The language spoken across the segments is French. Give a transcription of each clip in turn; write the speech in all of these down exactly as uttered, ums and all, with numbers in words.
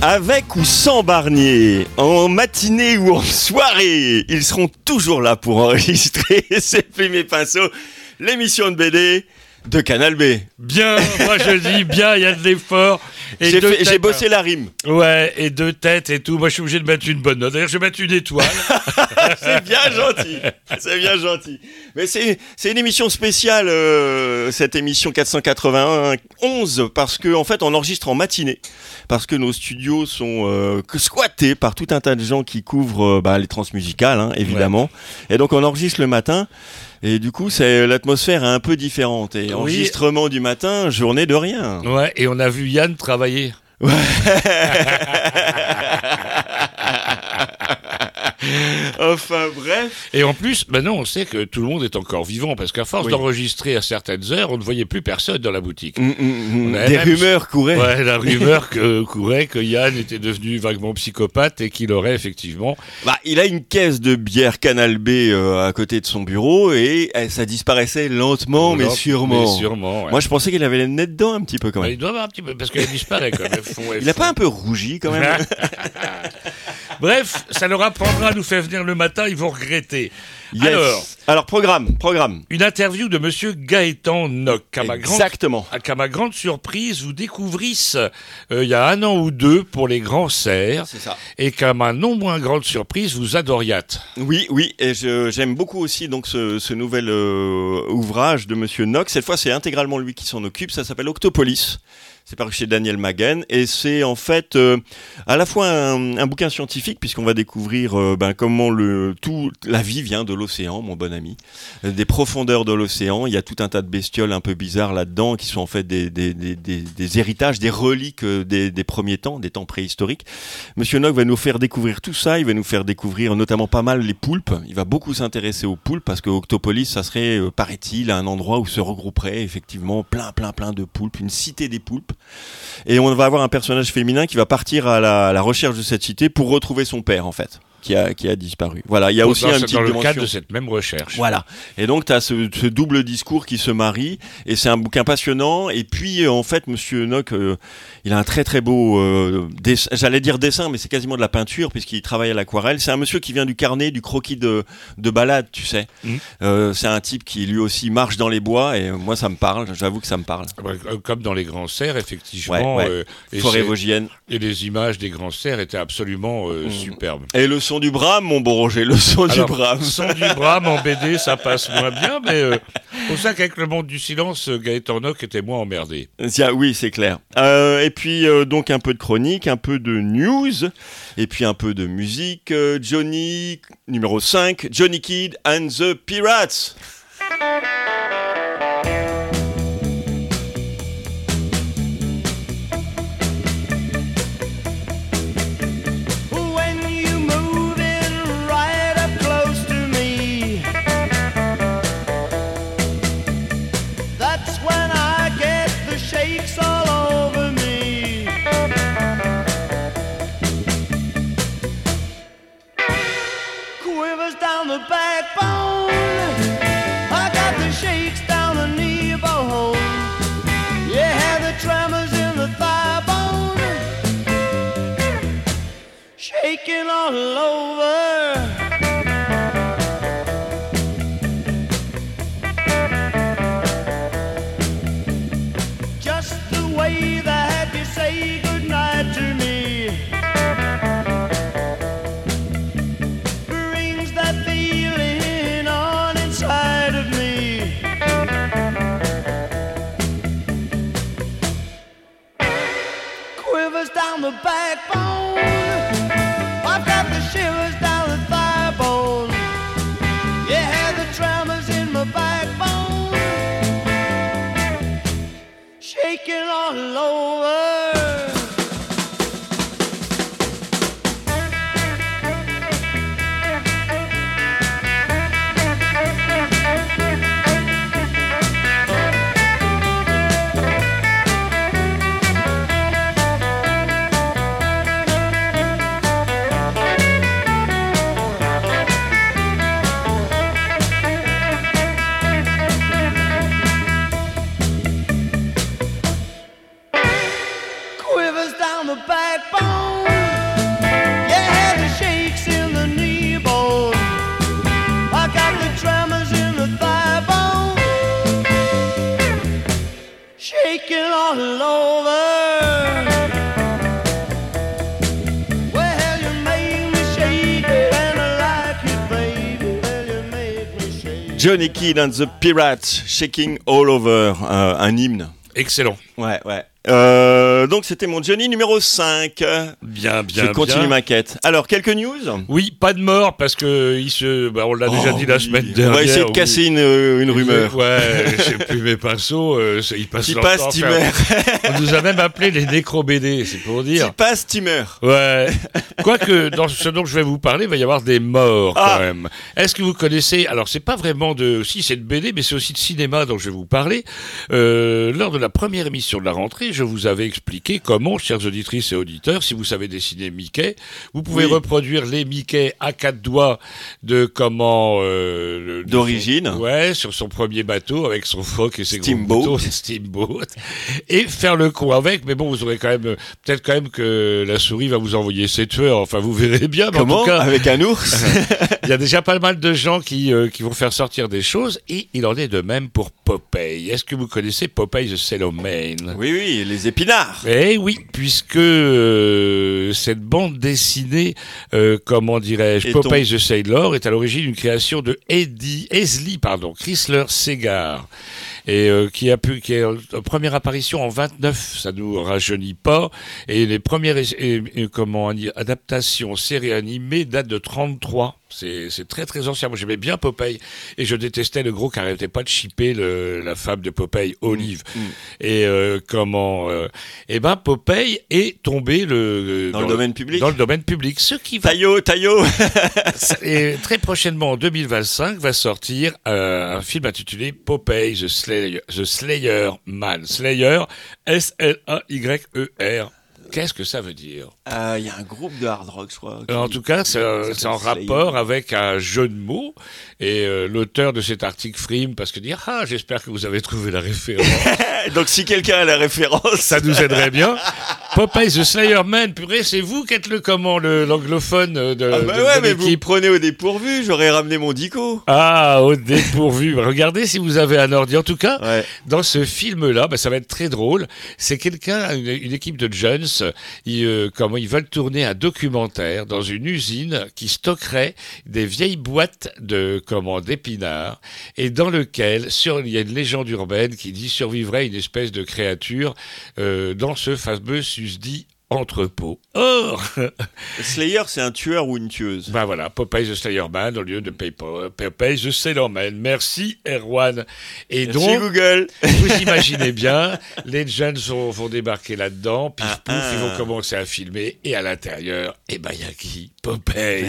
Avec ou sans Barnier, en matinée ou en soirée, ils seront toujours là pour enregistrer C'est Plume et Pinceau, l'émission de B D de Canal B. Bien, moi je dis bien, il y a de l'effort. Et j'ai, fait, têtes, j'ai bossé la rime. Ouais, et deux têtes et tout. Moi je suis obligé de mettre une bonne note. D'ailleurs, je vais mettre une étoile. C'est bien gentil. C'est bien gentil. Mais c'est, c'est une émission spéciale, euh, cette émission quatre cent quatre-vingt-onze, parce qu'en en fait, on enregistre en matinée. Parce que nos studios sont euh, squattés par tout un tas de gens qui couvrent euh, bah, les transmusicales, hein, évidemment. Ouais. Et donc, on enregistre le matin. Et du coup, c'est, l'atmosphère est un peu différente. Et oui. Enregistrement du matin, journée de rien. Ouais, et on a vu Yann travailler. Ouais. Enfin bref. Et en plus, maintenant on sait que tout le monde est encore vivant parce qu'à force oui. d'enregistrer à certaines heures, on ne voyait plus personne dans la boutique. Mmh, mmh, Des même... rumeurs couraient. Ouais, la rumeur que, courait que Yann était devenu vaguement psychopathe et qu'il aurait effectivement. Bah, il a une caisse de bière Canal B euh, à côté de son bureau et eh, ça disparaissait lentement, mais, mais sûrement. Mais sûrement ouais. Moi, je pensais qu'il avait les nez dedans un petit peu quand même. Bah, il doit avoir un petit peu parce qu'elle disparaît quand même. Fond, il n'a pas un peu rougi quand même. Bref, ça leur apprendra à nous faire venir le matin, ils vont regretter. Yes. Alors, Alors, programme, programme. Une interview de Monsieur Gaëtan Nock. Exactement. Grande, qu'à ma grande surprise, vous découvrisse euh, il y a un an ou deux pour les grands cerfs. C'est ça. Et qu'à ma non moins grande surprise, vous adoriate. Oui, oui, et je, j'aime beaucoup aussi donc ce, ce nouvel euh, ouvrage de Monsieur Nock. Cette fois, c'est intégralement lui qui s'en occupe. Ça s'appelle Octopolis. C'est paru chez Daniel Maguen et c'est en fait euh, à la fois un, un bouquin scientifique puisqu'on va découvrir euh, ben, comment le tout la vie vient de l'océan, mon bon ami, euh, des profondeurs de l'océan. Il y a tout un tas de bestioles un peu bizarres là-dedans qui sont en fait des des des des, des héritages, des reliques des, des premiers temps, des temps préhistoriques. Monsieur Nock va nous faire découvrir tout ça. Il va nous faire découvrir notamment pas mal les poulpes. Il va beaucoup s'intéresser aux poulpes parce que Octopolis, ça serait, euh, paraît-il, un endroit où se regrouperaient effectivement plein plein plein de poulpes, une cité des poulpes. Et on va avoir un personnage féminin qui va partir à la, à la recherche de cette cité pour retrouver son père, en fait, qui a, qui a disparu. Voilà, il y a aussi un petit dans le dimension. cadre de cette même recherche. Voilà. Et donc, tu as ce, ce double discours qui se marie, et c'est un bouquin passionnant. Et puis, euh, en fait, Monsieur Nock, euh, il a un très très beau euh, dessin, j'allais dire dessin, mais c'est quasiment de la peinture, puisqu'il travaille à l'aquarelle. C'est un monsieur qui vient du carnet, du croquis de, de balade, tu sais. Mmh. Euh, c'est un type qui, lui aussi, marche dans les bois, et moi, ça me parle, j'avoue que ça me parle. Comme dans les grands cerfs, effectivement. Ouais, ouais. Euh, et Forêt vosgienne. Et les images des grands cerfs étaient absolument euh, mmh. superbes. Et le son du Brahme, mon bon Roger, le son Alors, du Brahme. Le son du Brahme en B D, ça passe moins bien, mais euh, pour ça qu'avec le monde du silence, Gaëtan Nock était moins emmerdé. Oui, c'est clair. Euh, et puis, euh, donc, un peu de chronique, un peu de news, et puis un peu de musique. Euh, Johnny, numéro cinq, Johnny Kidd and the Pirates. Shaking all over. Just the way that you say goodnight to me brings that feeling on inside of me. Quivers down the backbone. I've got the shivers down the thigh bone. Yeah, the tremors in my backbone. Shaking all over. all over. Well, you make me shake it, and I like it, baby. Well, you make me shake it. Johnny Kidd and the Pirates, Shaking All Over, euh, un hymne. Excellent. Ouais, ouais. Euh, donc c'était mon Johnny numéro cinq. Bien, bien, Je continue bien. ma quête. Alors, quelques news. Oui, pas de mort parce que il se, bah, on l'a déjà Oh, dit la oui. semaine dernière. On va essayer de oui. casser une, une rumeur. Ouais, je sais plus mes pinceaux, euh, c'est- ils passent Qui leur passe, temps à Timer. faire- On nous a même appelé les nécro-B D, c'est pour Qui dire. passe, Timer. Ouais. Quoique, dans ce dont je vais vous parler, il va y avoir des morts Ah. quand même. Est-ce que vous connaissez, alors c'est pas vraiment de, si c'est de B D, mais c'est aussi de cinéma dont je vais vous parler. Euh, lors de la première émission de la rentrée, je vous avais expliqué comment, chères auditrices et auditeurs, si vous savez dessiner Mickey, vous pouvez Oui. reproduire les Mickey à quatre doigts de comment... euh, le- de D'origine. son- Ouais, sur son premier bateau avec son phoque et ses Steamboat. gros boutons, Steamboat, et faire le coup avec. Mais bon, vous aurez quand même, euh, peut-être quand même que la souris va vous envoyer ses tueurs. Enfin, vous verrez bien. Mais en Comment tout cas, Avec un ours. il y a déjà pas mal de gens qui, euh, qui vont faire sortir des choses, et il en est de même pour Popeye. Est-ce que vous connaissez Popeye the Sailor Man? Oui, oui, les épinards. Eh oui, puisque euh, cette bande dessinée, euh, comment dirais-je, Et Popeye the Sailor, est à l'origine d'une création de Eddie, Esley, pardon, Chrysler Segar, et euh, qui a pu, qui est en première apparition en vingt-neuf, ça nous rajeunit pas, et les premières, et, et, et, comment dire, adaptations séries animées datent de trente-trois. C'est, c'est très très ancien. Moi j'aimais bien Popeye et je détestais le gros qui arrêtait pas de chipper le, la femme de Popeye, Olive. Mmh. Et euh, comment euh, Eh ben Popeye est tombé le Dans le domaine public. Dans le domaine public, ce qui va Taillot, Taillot. et très prochainement en deux mille vingt-cinq va sortir euh, un film intitulé Popeye the Slayer, the Slayer Man. Slayer, S L A Y E R. Qu'est-ce que ça veut dire? Il euh, y a un groupe de hard rock, je crois. qui- En tout cas, c'est, qui c'est en s'appelle rapport avec un jeu de mots. Et euh, l'auteur de cet article frime parce que dire ah j'espère que vous avez trouvé la référence. Slayer. Donc si quelqu'un a la référence, Ça nous aiderait bien. Popeye the Slayer Man, purée, c'est vous qui êtes le comment le l'anglophone de, Ah bah de, ouais, de mais vous me l'équipe. prenez au dépourvu, j'aurais ramené mon dico. Ah, au dépourvu. Regardez si vous avez un ordi. En tout cas, Ouais. dans ce film-là, bah, ça va être très drôle. C'est quelqu'un, une, une équipe de jeunes, ils, euh, comment ils veulent tourner un documentaire dans une usine qui stockerait des vieilles boîtes de comment d'épinards et dans lequel sur, il y a une légende urbaine qui dit survivrait une espèce de créature euh, dans ce fameux susdit entrepôt. Or, Slayer, c'est un tueur ou une tueuse. ben voilà, Popeye the Slayer Man au lieu de Paper- Popeye the Sailor Man. Merci Erwan. Et Merci donc, Google. vous imaginez bien, les jeunes vont, vont débarquer là-dedans, pif Ah, pouf, ah. ils vont commencer à filmer, et à l'intérieur, eh ben, il y a qui? Popeye.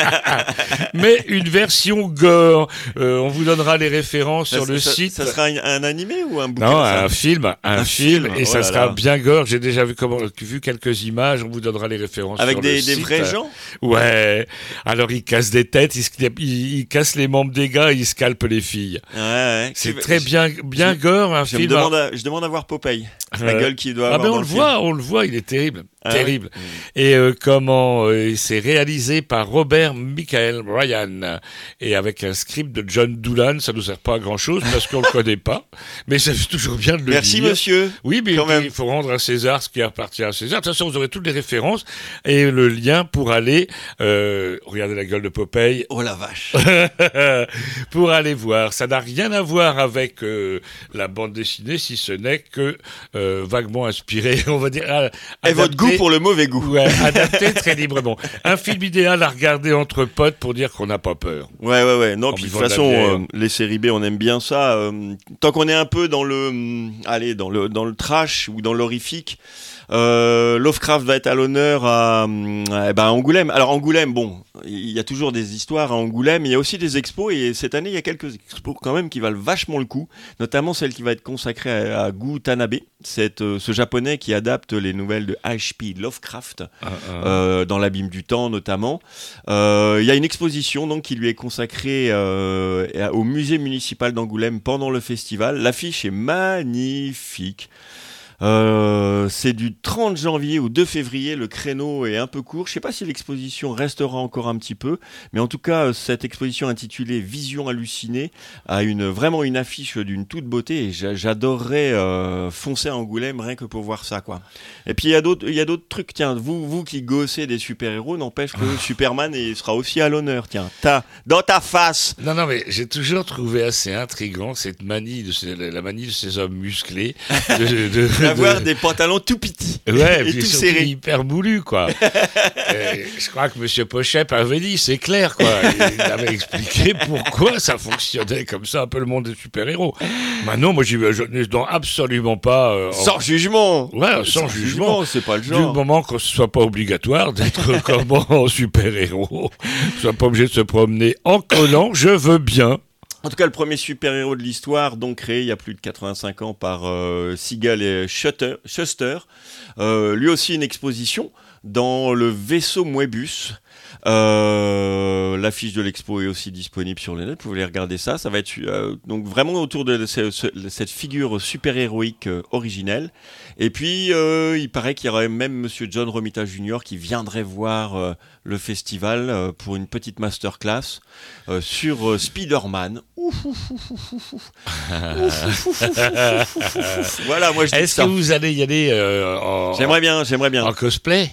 Mais une version gore. Euh, on vous donnera les références sur ça, le ça- site. Ça sera un, un animé ou un bouquin Non, ça un film, un, Un film, film, et oh ça là sera là. bien gore. J'ai déjà vu comment, vu quelques images, on vous donnera les références Avec sur des, le des site. vrais gens. Ouais. Alors ils cassent des têtes, ils, se- ils, ils cassent les membres des gars, ils scalpent les filles. Ouais, ouais. C'est Je- très je- bien, bien je- gore, un Je, me film. demande à, je demande à voir Popeye. La Ouais. gueule qu'il doit Ah avoir. ben dans on le film. voit, on le voit, il est terrible, Ah terrible. ouais. Et euh, comment euh, c'est réalisé par Robert Michael Ryan et avec un script de John Doolan, ça nous sert pas à grand chose parce qu'on le connaît pas, mais ça fait toujours bien de le Merci dire. monsieur. Oui, mais Quand même. il faut rendre à César ce qui appartient à César. De toute façon, vous aurez toutes les références et le lien pour aller, euh, regardez la gueule de Popeye, Oh la vache. pour aller voir. Ça n'a rien à voir avec euh, la bande dessinée, si ce n'est que euh, vaguement inspiré, on va dire. euh, Et votre adapté- goût pour le mauvais goût. Ouais, adapté très librement. Un film idéal à regarder entre potes pour dire qu'on n'a pas peur. Ouais, ouais, ouais. Non, En puis de buvant toute de la façon, bière. euh, les séries B, on aime bien ça. euh, tant qu'on est un peu dans le, hum, allez, dans le, dans le trash ou dans l'horrifique. Euh, Lovecraft va être à l'honneur à, hum, eh ben, à Angoulême. Alors Angoulême, bon, il y a toujours des histoires à Angoulême, il y a aussi des expos et cette année il y a quelques expos quand même qui valent vachement le coup, notamment celle qui va être consacrée à, à Gu Tanabe, c'est euh, ce japonais qui adapte les nouvelles de H P Lovecraft euh, dans l'abîme du temps notamment. Euh, Il y a une exposition donc qui lui est consacrée euh, au musée municipal d'Angoulême pendant le festival. L'affiche est magnifique. Euh, c'est du trente janvier au deux février, le créneau est un peu court. Je ne sais pas si l'exposition restera encore un petit peu, mais en tout cas, cette exposition intitulée Vision hallucinée a une, vraiment une affiche d'une toute beauté et j'a- j'adorerais euh, foncer à Angoulême rien que pour voir ça, quoi. Et puis il y a d'autres, il y a d'autres trucs. Tiens, vous, vous qui gossez des super-héros, n'empêche que Superman il sera aussi à l'honneur. Tiens, t'as, dans ta face. Non, non, mais j'ai toujours trouvé assez intriguant cette manie, de ces, la manie de ces hommes musclés. De, de, de, D'avoir de- des pantalons tout petits Ouais, et puis tout surtout serrés. hyper moulu, quoi. Et je crois que Monsieur Pochep avait dit, c'est clair, quoi. Il avait expliqué pourquoi ça fonctionnait comme ça, un peu le monde des super-héros. Maintenant, moi, j'y vais, je ne dans absolument pas. euh, en- Sans jugement. Ouais, sans, jugement. c'est pas le Du genre. moment que ce soit pas obligatoire d'être comme en super-héros, soit pas obligé de se promener en collant, je veux bien. En tout cas, le premier super-héros de l'histoire, donc créé il y a plus de quatre-vingt-cinq ans par euh, Seagal et Shutter, Shuster. Euh, lui aussi une exposition dans le vaisseau Moebius. Euh, l'affiche de l'expo est aussi disponible sur le net, vous pouvez aller regarder ça. Ça va être euh, donc vraiment autour de ce, ce, cette figure super-héroïque euh, originelle. Et puis, euh, il paraît qu'il y aurait même Monsieur John Romita junior qui viendrait voir euh, le festival euh, pour une petite masterclass euh, sur euh, Spider-Man. Ouf, ouf, ouf, ouf, ouf, ouf. Ouf, ouf, ouf, ouf, ouf, ouf, ouf. Voilà, moi je dis Est-ce que ça. vous allez y aller euh, en, J'aimerais bien, j'aimerais bien. en cosplay?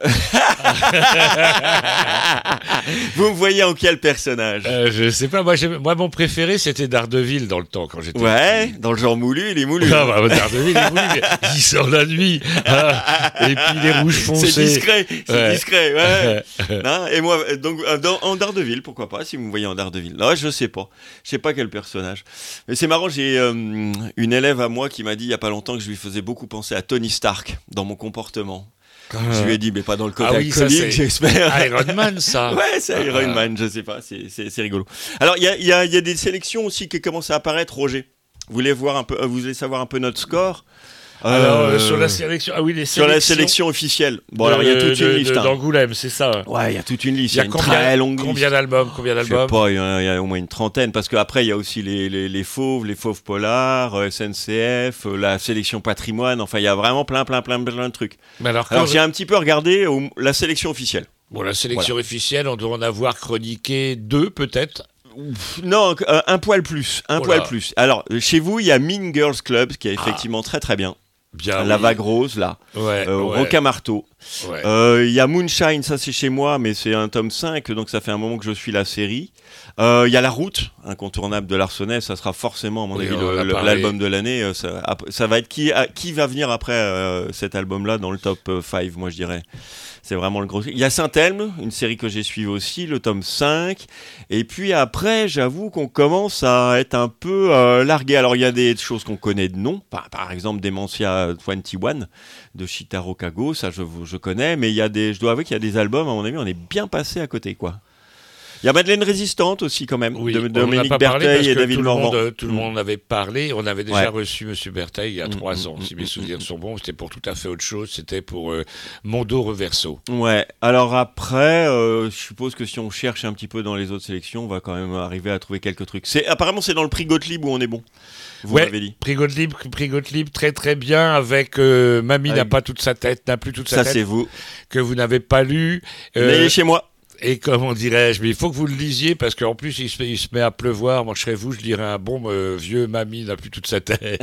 Vous me voyez en quel personnage? Euh, je sais pas, moi, j'aime- moi mon préféré c'était Daredevil dans le temps quand j'étais Ouais, petit. dans le genre moulu, il est moulu. Ah bah, Daredevil il, est voulu, mais il sort la nuit ah, et puis il est rouge foncé. C'est discret, c'est Ouais. discret, ouais. Hein, et moi, euh, donc euh, dans, en Daredevil, pourquoi pas, si vous me voyez en Daredevil. Là, je sais pas, je sais pas quel personnage. Mais c'est marrant, j'ai euh, une élève à moi qui m'a dit il y a pas longtemps que je lui faisais beaucoup penser à Tony Stark dans mon comportement. Je lui ai dit, mais pas dans le côté Ah oui, ça, alcoolique, c'est j'espère. Iron Man ça. Ouais, c'est Ah. Iron Man, je sais pas, c'est, c'est, c'est rigolo. Alors, il y a, il y, a, il y a des sélections aussi qui commencent à apparaître, Roger. Vous voulez, voir un peu, euh, vous voulez savoir un peu notre score? Alors euh, Euh, sur la sélection, ah oui les sur la sélections sélection officielle. Bon, de- alors, il y a toute de- une de- liste. hein. d'Angoulême, c'est ça. Ouais, il y a toute une liste. Il y a une combien, très longue combien liste. d'albums, combien Je sais d'albums pas, il y, a, il y a au moins une trentaine, parce qu'après, il y a aussi les, les, les fauves, les fauves polars, euh, S N C F, euh, la sélection patrimoine, enfin, il y a vraiment plein, plein, plein, plein de trucs. Mais alors, Alors, quand- j'ai un petit peu regardé au- la sélection officielle. bon, la sélection officielle, on doit en avoir chroniqué deux peut-être. Non, euh, un poil plus, un Oh poil là. plus. Alors, euh, chez vous, il y a Mean Girls Club, qui est effectivement très très bien. Bien. La oui. vague rose, là. Ouais. Euh, ouais, Rocamarteau. ouais. Euh, Il y a Moonshine, ça c'est chez moi, mais c'est un tome cinq, donc ça fait un moment que je suis la série. Euh, Il y a La Route, incontournable de Larsonnais, ça sera forcément, à mon Oui, avis, on en le- a le- parlé. l'album de l'année. Euh, Ça, ap- ça va être qui, à- qui va venir après euh, cet album-là dans le top cinq, moi je dirais. C'est vraiment le gros. Il y a Saint-Elme, une série que j'ai suivie aussi, le tome cinq. Et puis après, j'avoue qu'on commence à être un peu euh, largué. Alors il y a des choses qu'on connaît de nom, par, par exemple Dementia vingt et un de Shitaro Kago, ça je, je connais, mais il y a des, je dois avouer qu'il y a des albums, à mon avis, on est bien passé à côté, quoi. Il y a Madeleine Résistante aussi, quand même, Oui, de on n'en a Dominique pas parlé Bertheil parce et que David tout le Morvan. monde, tout le Mm. monde avait parlé. On avait déjà Ouais. reçu Monsieur Bertheil il y a Mm, trois mm, ans, mm, si mes mm, souvenirs mm. sont bons. C'était pour tout à fait autre chose. C'était pour euh, Mondo Reverso. Ouais, alors après, euh, je suppose que si on cherche un petit peu dans les autres sélections, on va quand même arriver à trouver quelques trucs. C'est, apparemment, c'est dans le prix Gottlieb où on est bon. Vous Ouais, m'avez dit. Prix Gottlieb, prix Gottlieb, très très bien avec euh, Mamie Avec- n'a pas toute sa tête, n'a plus toute sa Ça, tête, c'est vous. que vous n'avez pas lu. Euh, Mais il est chez moi. Et comment dirais-je, mais il faut que vous le lisiez parce qu'en plus il se, met, il se met à pleuvoir. Moi je serais vous, je dirais un bon euh, vieux Mamie n'a plus toute sa tête.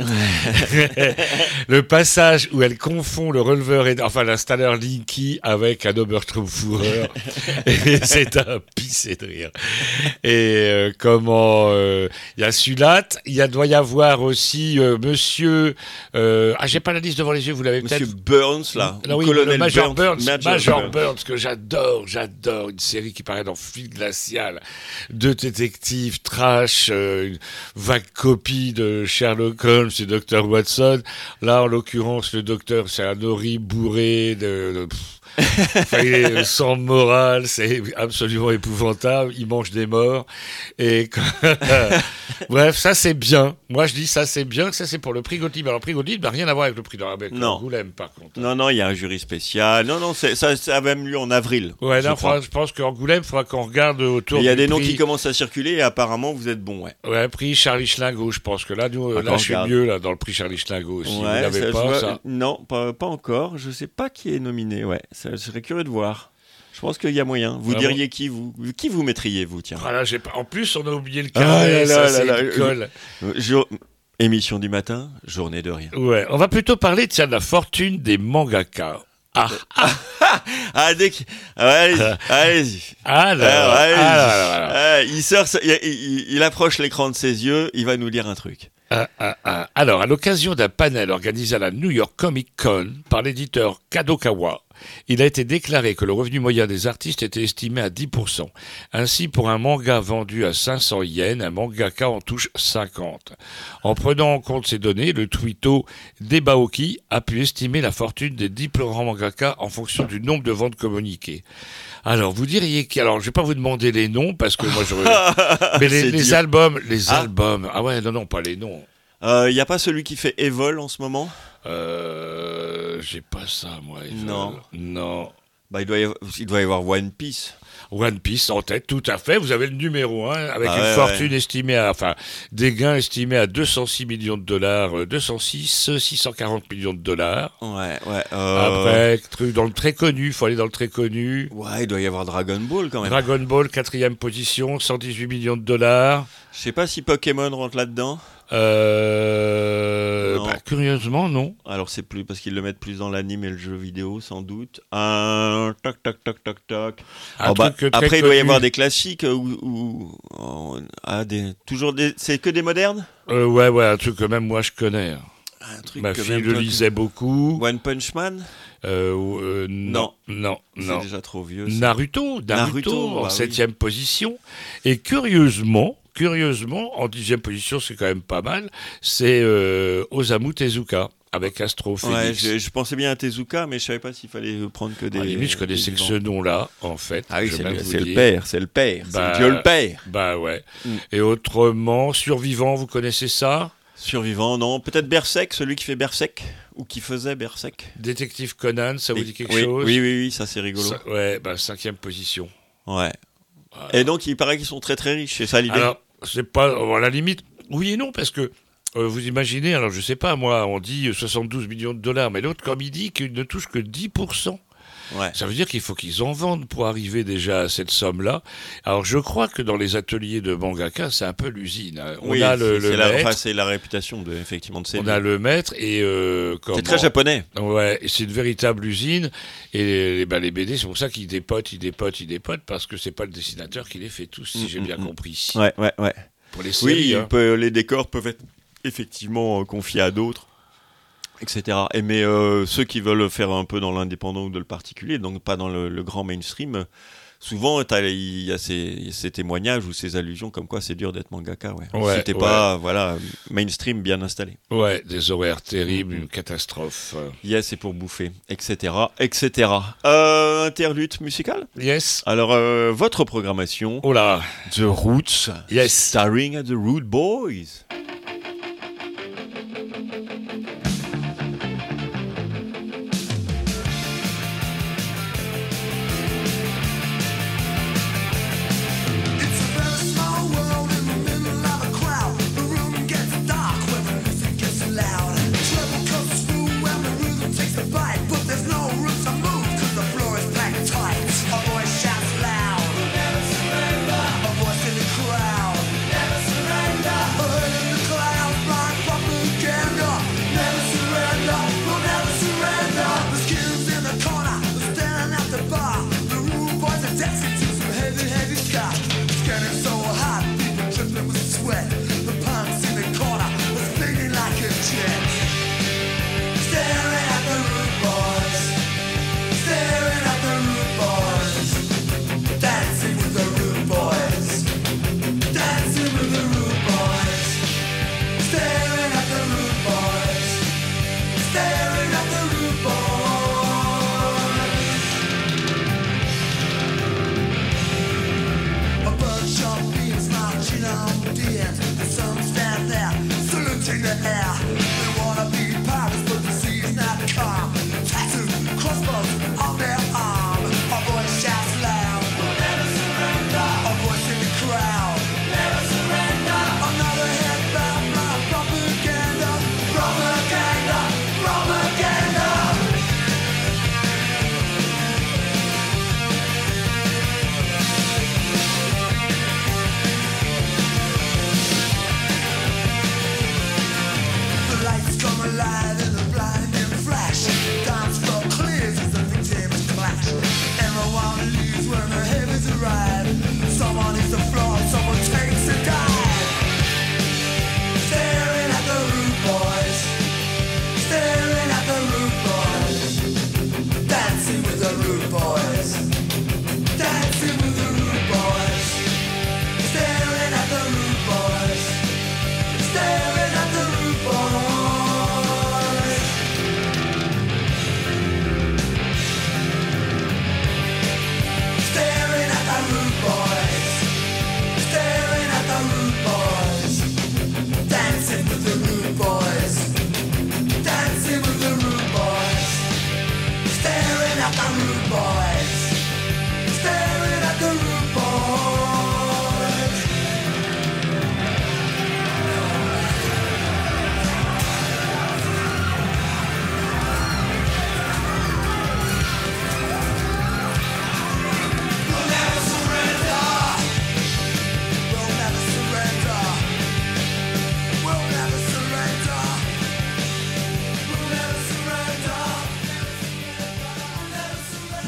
Le passage où elle confond le releveur et enfin l'installeur Linky avec un Oberstrumpfführer, et c'est un pissé de rire. Et euh, comment il euh, y a Sulat, il y a doit y avoir aussi euh, Monsieur euh, ah j'ai pas la liste devant les yeux, vous l'avez Monsieur peut-être. Burns, là. Non, Ou oui, Colonel le Major Burns, Major Major, Burns. Burns, que j'adore, j'adore, une série qui paraît dans Fil glacial, deux détectives trash, euh, une vague copie de Sherlock Holmes et docteur Watson. Là, en l'occurrence, le docteur, c'est un Nori bourré de, de- pff, Enfin, il est sans morale, c'est absolument épouvantable. Il mange des morts. Et bref, ça c'est bien. Moi je dis ça c'est bien. Ça c'est pour le prix Gottlieb. Alors le prix Gottlieb n'a rien à voir avec le prix d'Arabelle. Non. Angoulême par contre. Non, non, il y a un jury spécial. Non, non, c'est, ça, ça a même lieu en avril. Ouais, je là, crois. faudra- je pense qu'Angoulême, il faudra qu'on regarde autour Il y a du des noms prix. qui commencent à circuler et apparemment vous êtes bon, ouais. Ouais, prix Charlie Schlingo, je pense que là, nous, Ah, là qu'on je suis regarde. mieux là dans le prix Charlie Schlingo. Si vous Ouais, l'avez ça, je pas, vois- ça. Non, pas, pas encore. Je sais pas qui est nominé, ouais. Ça, je serais curieux de voir. Je pense qu'il y a moyen. Vous Vraiment diriez qui vous Qui vous mettriez, vous, tiens Voilà, j'ai pas... En plus, on a oublié le Ah carnet, là ça, là c'est là une là. colle. Euh, jour- Émission du matin, journée de rien. Ouais, on va plutôt parler, tiens, de la fortune des mangaka. Ah, Ah, dès que... ah, ouais, allez-y, allez-y. alors, Alors, allez-y. alors, alors, alors. Ah, il sort, ça- il, il- il approche l'écran de ses yeux, il va nous lire un truc. Ah, ah, ah. Alors, à l'occasion d'un panel organisé à la New York Comic Con par l'éditeur Kadokawa, il a été déclaré que le revenu moyen des artistes était estimé à dix pour cent. Ainsi, pour un manga vendu à cinq cents yens, un mangaka en touche cinquante. En prenant en compte ces données, le twitto Debaoki a pu estimer la fortune des dix plus grands mangaka en fonction du nombre de ventes communiquées. Alors, vous diriez qui? Alors, je vais pas vous demander les noms parce que moi, je. Mais les, C'est les dur. albums, les Ah. albums. Ah ouais, non, non, pas les noms. Il euh, n'y a pas celui qui fait Evol en ce moment Euh, j'ai pas ça, moi. Evol. Non. Non. Bah, il doit y avoir, il doit y avoir One Piece. One Piece en tête, tout à fait. Vous avez le numéro un avec Ah une ouais, fortune ouais. estimée à, enfin, des gains estimés à deux cent six millions de dollars, euh, deux cent six, six cent quarante millions de dollars. Ouais, ouais. Euh... Après, truc dans le très connu, faut aller dans le très connu. Ouais, il doit y avoir Dragon Ball quand même. Dragon Ball, quatrième position, cent dix-huit millions de dollars. Je sais pas si Pokémon rentre là-dedans. Euh, Non. bah, curieusement, non. Alors c'est plus parce qu'ils le mettent plus dans l'anime et le jeu vidéo sans doute. Un toc toc toc toc toc. Un Oh, bah, truc très après il doit y connu. avoir des classiques euh, où, où- oh, ah, des toujours des c'est que des modernes. Euh, ouais, ouais, un truc que même moi je connais. Un truc Ma que fille même le toi, tu- lisait beaucoup. One Punch Man. Euh, euh, non, non, C'est non. déjà trop vieux. ça. Naruto, Naruto, Naruto, en bah oui. septième position. Et curieusement, curieusement, en dixième position, c'est quand même pas mal, c'est euh, Osamu Tezuka, avec Astro Ouais, Phoenix. je, je pensais bien à Tezuka, mais je savais pas s'il fallait prendre que des. À la limite, je connaissais des que vivants. ce nom-là, en fait. Ah oui, je c'est vais le, même vous c'est le dire. père, c'est le père, Bah, c'est Dieu le père. Bah ouais. Mm. Et autrement, Survivant, vous connaissez ça? Survivant, non. Peut-être Berserk, celui qui fait Berserk, ou qui faisait Berserk. Détective Conan, ça vous Et- dit quelque oui, chose? Oui, oui, oui, ça c'est rigolo. Ça- ouais, bah cinquième position. Ouais. Et donc, il paraît qu'ils sont très très riches, c'est ça l'idée. Alors, c'est pas, à la limite, oui et non, parce que euh, vous imaginez, alors je sais pas, moi, on dit soixante-douze millions de dollars, mais l'autre, comme il dit, qu'il ne touche que dix pour cent. Ouais. Ça veut dire qu'il faut qu'ils en vendent pour arriver déjà à cette somme-là. Alors, je crois que dans les ateliers de mangaka, c'est un peu l'usine. hein. On Oui, a le, c'est, le c'est la, maître, enfin, c'est la réputation de, effectivement de ces on lieux. a le maître, et euh, C'est comment- très japonais. Ouais, et c'est une véritable usine. Et les, ben, les B D, c'est pour ça qu'ils dépotent, ils dépotent, ils dépotent, parce que c'est pas le dessinateur qui les fait tous, si Mm, j'ai mm, bien mm. compris. Ouais, ouais, ouais. Pour les Oui, séries, il hein. peut- les décors peuvent être effectivement euh, confiés à d'autres, et cetera. Et mais euh, ceux qui veulent faire un peu dans l'indépendant ou de le particulier, donc pas dans le, le grand mainstream, euh, souvent t'as- il y a ces, il y a ces témoignages ou ces allusions comme quoi c'est dur d'être mangaka. Ouais. Ouais, si t'es ouais. pas voilà mainstream bien installé. Ouais, des horaires terribles, Mm, mm. une catastrophe. Yes, c'est pour bouffer, et cetera, et cetera. Euh, interlude musical. Yes. Alors euh, votre programmation, Oh là. The Roots, Yes. starring the Root Boys. It's a very small world in the middle of a crowd. The room gets dark when the music gets loud. Trouble comes through when the rhythm takes a bite, but there's no room to move 'cause the floor is packed tight. A voice shouts loud, never surrender. A voice in the crowd, never surrender. A heard in the clouds like propaganda.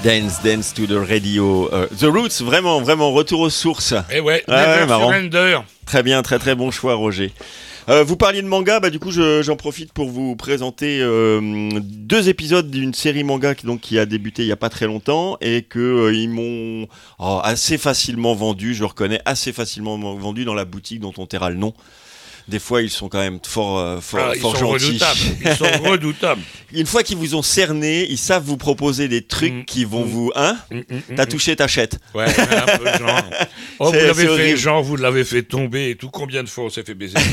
Dance, Dance to the Radio. Euh, The Roots, vraiment, vraiment, retour aux sources. Et ouais, Ah ouais, Never marrant. Surrender. Très bien, très très bon choix, Roger. Euh, vous parliez de manga, bah du coup je, j'en profite pour vous présenter euh, deux épisodes d'une série manga qui, donc, qui a débuté il y a pas très longtemps et que euh, ils m'ont oh, assez facilement vendu, je reconnais, assez facilement vendu dans la boutique dont on taira le nom. Des fois, ils sont quand même fort, euh, fort, Ah, ils fort sont gentils. redoutables. Ils sont redoutables. Une fois qu'ils vous ont cerné, ils savent vous proposer des trucs Mm, qui vont mm. vous... Hein Mm, mm, T'as mm. touché, t'achètes. Ouais, un peu genre. Oh, vous C'est- l'avez c'est fait, horrible. Jean, vous l'avez fait tomber et tout. Combien de fois on s'est fait baiser?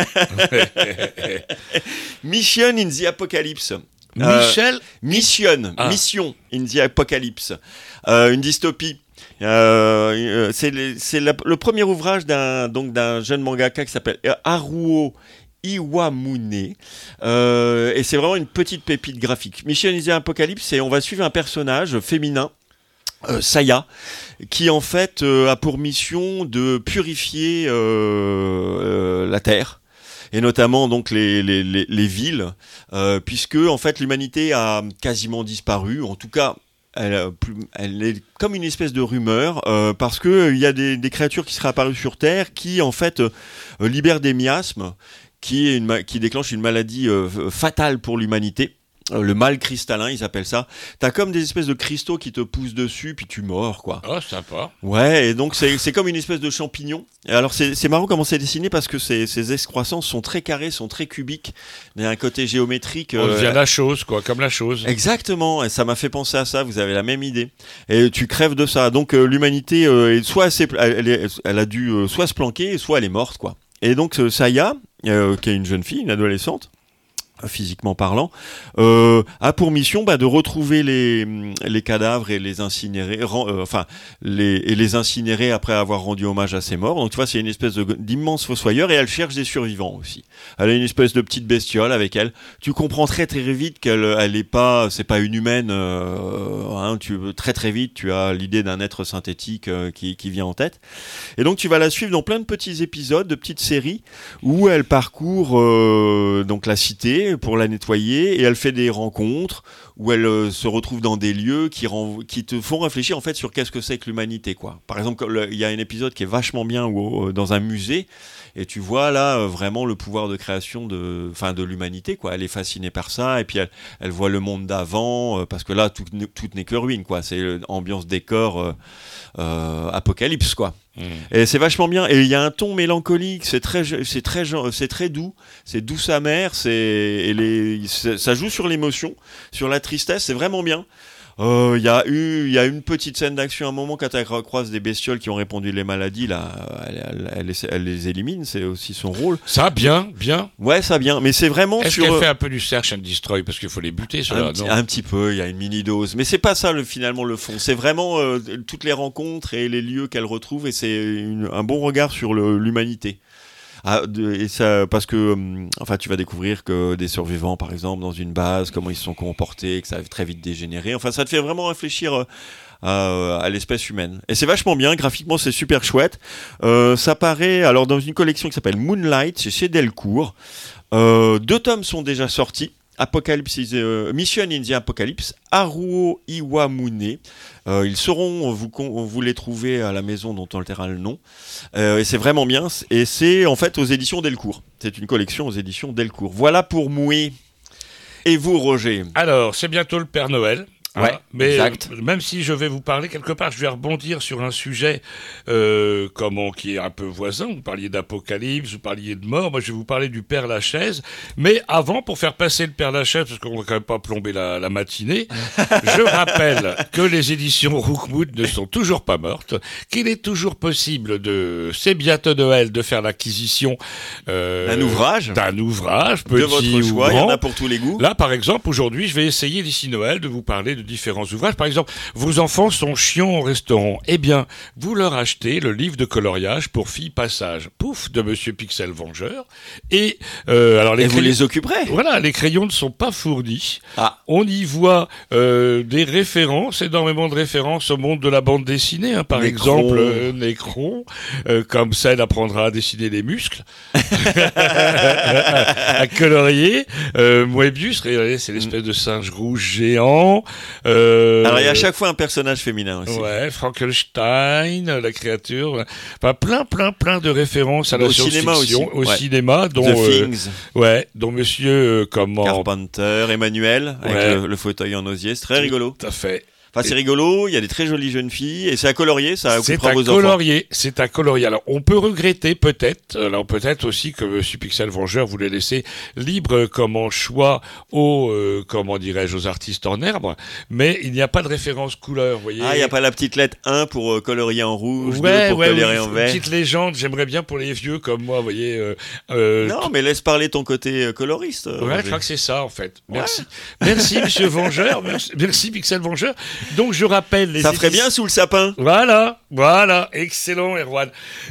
Mission in the Apocalypse. Euh, Michel? Mission, Ah. Mission in the Apocalypse. Euh, une dystopie. Euh, euh, c'est les- c'est la- le premier ouvrage d'un, donc, d'un jeune mangaka qui s'appelle Haruo Iwamune. Euh, et c'est vraiment une petite pépite graphique. Mission in the Apocalypse, c'est on va suivre un personnage féminin, euh, Saya, qui en fait euh, a pour mission de purifier euh, euh, la Terre. Et notamment donc les, les, les, les villes, euh, puisque en fait l'humanité a quasiment disparu. En tout cas, elle, a plus- elle est comme une espèce de rumeur, euh, parce que il y a des, des créatures qui seraient apparues sur Terre, qui en fait euh, libèrent des miasmes, qui, est une, ma- qui déclenche une maladie euh, fatale pour l'humanité. Euh, le mal cristallin, ils appellent ça. T'as comme des espèces de cristaux qui te poussent dessus, puis tu mords, quoi. Oh, sympa. Ouais, et donc c'est c'est comme une espèce de champignon. Et alors c'est c'est marrant comment c'est dessiné parce que ces, ces excroissances sont très carrées, sont très cubiques. Il y a un côté géométrique. On euh, devient la chose, quoi, comme la chose. Exactement, et ça m'a fait penser à ça, vous avez la même idée. Et tu crèves de ça. Donc euh, l'humanité, euh, est soit assez, elle, elle est- elle a dû euh, soit se planquer, soit elle est morte, quoi. Et donc euh, Saya, euh, qui est une jeune fille, une adolescente, physiquement parlant, euh, a pour mission bah, de retrouver les, les cadavres et les incinérer, ren- euh, enfin les, et les incinérer après avoir rendu hommage à ses morts. Donc tu vois, c'est une espèce de, d'immense fossoyeur et elle cherche des survivants aussi. Elle a une espèce de petite bestiole avec elle. Tu comprends très très vite qu'elle elle est pas, c'est pas une humaine. Euh, hein, tu très très vite tu as l'idée d'un être synthétique euh, qui, qui vient en tête. Et donc tu vas la suivre dans plein de petits épisodes, de petites séries où elle parcourt euh, donc la cité pour la nettoyer et elle fait des rencontres où elle euh, se retrouve dans des lieux qui, renv- qui te font réfléchir en fait sur qu'est-ce que c'est que l'humanité, quoi. Par exemple, le- il y a un épisode qui est vachement bien où, euh, dans un musée et tu vois là euh, vraiment le pouvoir de création de, enfin, de l'humanité, quoi. Elle est fascinée par ça et puis elle, elle voit le monde d'avant euh, parce que là tout, n- tout n'est que ruine, quoi. C'est euh, ambiance décor euh, euh, apocalypse, quoi. Mmh. Et c'est vachement bien. Et il y a un ton mélancolique. C'est très, c'est très, c'est très doux. C'est douce amère. C'est, et les, c'est- ça joue sur l'émotion, sur la tristesse. C'est vraiment bien. Euh, Il y a eu, il y a une petite scène d'action à un moment quand elle croise des bestioles qui ont répandu les maladies. Là, elle, elle, elle les- elle les élimine. C'est aussi son rôle. Ça, bien, bien. Ouais, ça bien. Mais c'est vraiment Est-ce sur. qu'elle fait un peu du search and destroy? Parce qu'il faut les buter, Un ceux-là, petit, non? un petit peu, il y a une mini dose, mais c'est pas ça le, finalement le fond. C'est vraiment euh, toutes les rencontres et les lieux qu'elle retrouve et c'est une- un bon regard sur le- l'humanité. Ah, de- et ça, parce que, hum, enfin, tu vas découvrir que des survivants, par exemple, dans une base, comment ils se sont comportés, que ça a très vite dégénéré. Enfin, ça te fait vraiment réfléchir euh, à, à l'espèce humaine. Et c'est vachement bien. Graphiquement, c'est super chouette. Euh, ça paraît alors dans une collection qui s'appelle Moonlight, c'est chez Delcourt. Euh, deux tomes sont déjà sortis. Apocalypse, is, euh, Mission in the Apocalypse, Haruo Iwamune. Euh, ils sauront vous, con- vous les trouver à la maison dont on taira le nom. Euh, et c'est vraiment bien. Et c'est en fait aux éditions Delcourt. C'est une collection aux éditions Delcourt. Voilà pour Moué. Et vous, Roger? Alors, c'est bientôt le Père Noël. hein, Ouais, mais exact. euh, même si je vais vous parler quelque part, je vais rebondir sur un sujet euh, comment, qui est un peu voisin. Vous parliez d'apocalypse, vous parliez de mort. Moi, je vais vous parler du Père Lachaise. Mais avant, pour faire passer le Père Lachaise, parce qu'on va quand même pas plomber la, la matinée, je rappelle que les éditions Roukmout ne sont toujours pas mortes, qu'il est toujours possible de, c'est bientôt Noël, de faire l'acquisition euh, Un ouvrage d'un ouvrage, petit de votre ou choix. Il y en grand. a pour tous les goûts. Là, par exemple, aujourd'hui, je vais essayer d'ici Noël de vous parler de différents ouvrages. Par exemple, vos enfants sont chiants au restaurant. Eh bien, vous leur achetez le livre de coloriage pour filles passage, pouf, de Monsieur Pixel Vengeur. Et euh, alors les Et vous crayons- les occuperez. voilà, les crayons ne sont pas fournis. Ah. On y voit euh, des références, énormément de références au monde de la bande dessinée. Hein, par Nécron. exemple, euh, Nécron, euh, comme celle apprendra à dessiner les muscles, à colorier. Euh, Moebius, regardez, c'est l'espèce de singe rouge géant. Euh, Alors il y a à chaque fois un personnage féminin aussi. Ouais, Frankenstein, la créature, enfin plein, plein, plein de références à la Au cinéma science-fiction, aussi, au ouais. cinéma, dont The euh, Things, ouais, dont Monsieur euh, comment, Carpenter, Emmanuel, avec Ouais. le, le fauteuil en osier, c'est très rigolo. tout à fait. Enfin c'est rigolo, il y a des très jolies jeunes filles, et c'est à colorier, ça C'est occupera à vos enfants. colorier, c'est à colorier. Alors, on peut regretter peut-être, alors peut-être aussi que Monsieur Pixel Vengeur voulait laisser libre comme en choix aux, euh, comment dirais-je, aux artistes en herbe, mais il n'y a pas de référence couleur, vous voyez. Ah, il n'y a pas la petite lettre un pour euh, colorier en rouge, Ouais, deux pour ouais, oui, colorer en une vert. petite légende, j'aimerais bien pour les vieux comme moi, vous voyez. Euh, euh, Non, mais laisse parler ton côté euh, coloriste. euh, Ouais, Roger. je crois que c'est ça en fait. Merci, merci Monsieur Vengeur, merci, merci Pixel Vengeur. Donc je rappelle les Ça ferait éditions- bien sous le sapin. Voilà, voilà, excellent Erwan.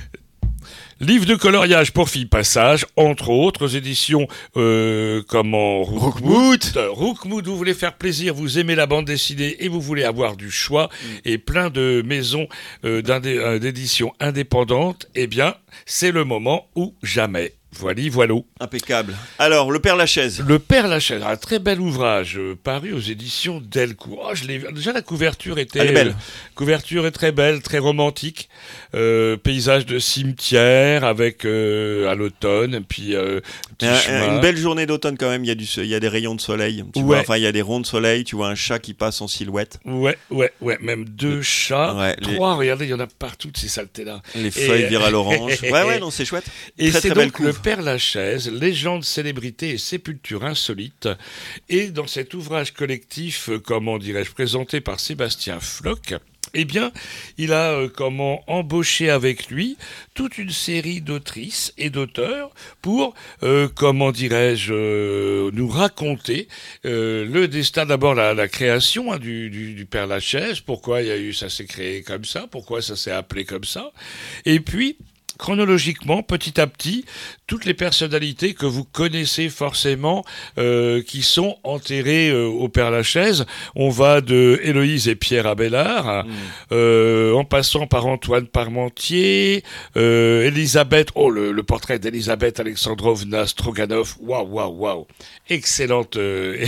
Livre de coloriage pour filles, passage, entre autres, aux éditions euh, comment Roukmout. Euh, Roukmout, vous voulez faire plaisir, vous aimez la bande dessinée et vous voulez avoir du choix et plein de maisons euh, d'indé- euh, d'éditions indépendantes, eh bien, c'est le moment ou jamais. Voilà, voilà. Impeccable. Alors, le Père Lachaise. Le Père Lachaise, un très bel ouvrage euh, paru aux éditions Delcourt. Oh, je l'ai vu. Déjà la couverture était Elle est belle. euh, couverture est très belle, très romantique. Euh, paysage de cimetière avec euh, à l'automne, puis euh, petit Un- chemin. une belle journée d'automne quand même. Il y a du, il y a des rayons de soleil. Tu Ouais. vois, enfin, il y a des ronds de soleil. Tu vois un chat qui passe en silhouette. Ouais, ouais, ouais, même deux chats, Ouais, les- trois. Regardez, il y en a partout de ces saletés-là. Les feuilles Et- virent à l'orange. Ouais, ouais, non, c'est chouette. Et Très, c'est très belle donc le couve. Père Lachaise, légende, célébrité et sépulture insolite. Et dans cet ouvrage collectif, euh, comment dirais-je, présenté par Sébastien Floch, eh bien, il a euh, comment embauché avec lui toute une série d'autrices et d'auteurs pour, euh, comment dirais-je, euh, nous raconter euh, le destin, d'abord la, la création hein, du, du, du Père Lachaise, pourquoi il y a eu, ça s'est créé comme ça, pourquoi ça s'est appelé comme ça, et puis chronologiquement, petit à petit, toutes les personnalités que vous connaissez forcément, euh, qui sont enterrées euh, au Père Lachaise. On va de Héloïse et Pierre Abélard, Mmh. euh, en passant par Antoine Parmentier, euh, Elisabeth, oh le, le portrait d'Elisabeth Alexandrovna Stroganov, waouh, waouh, waouh, excellente, euh,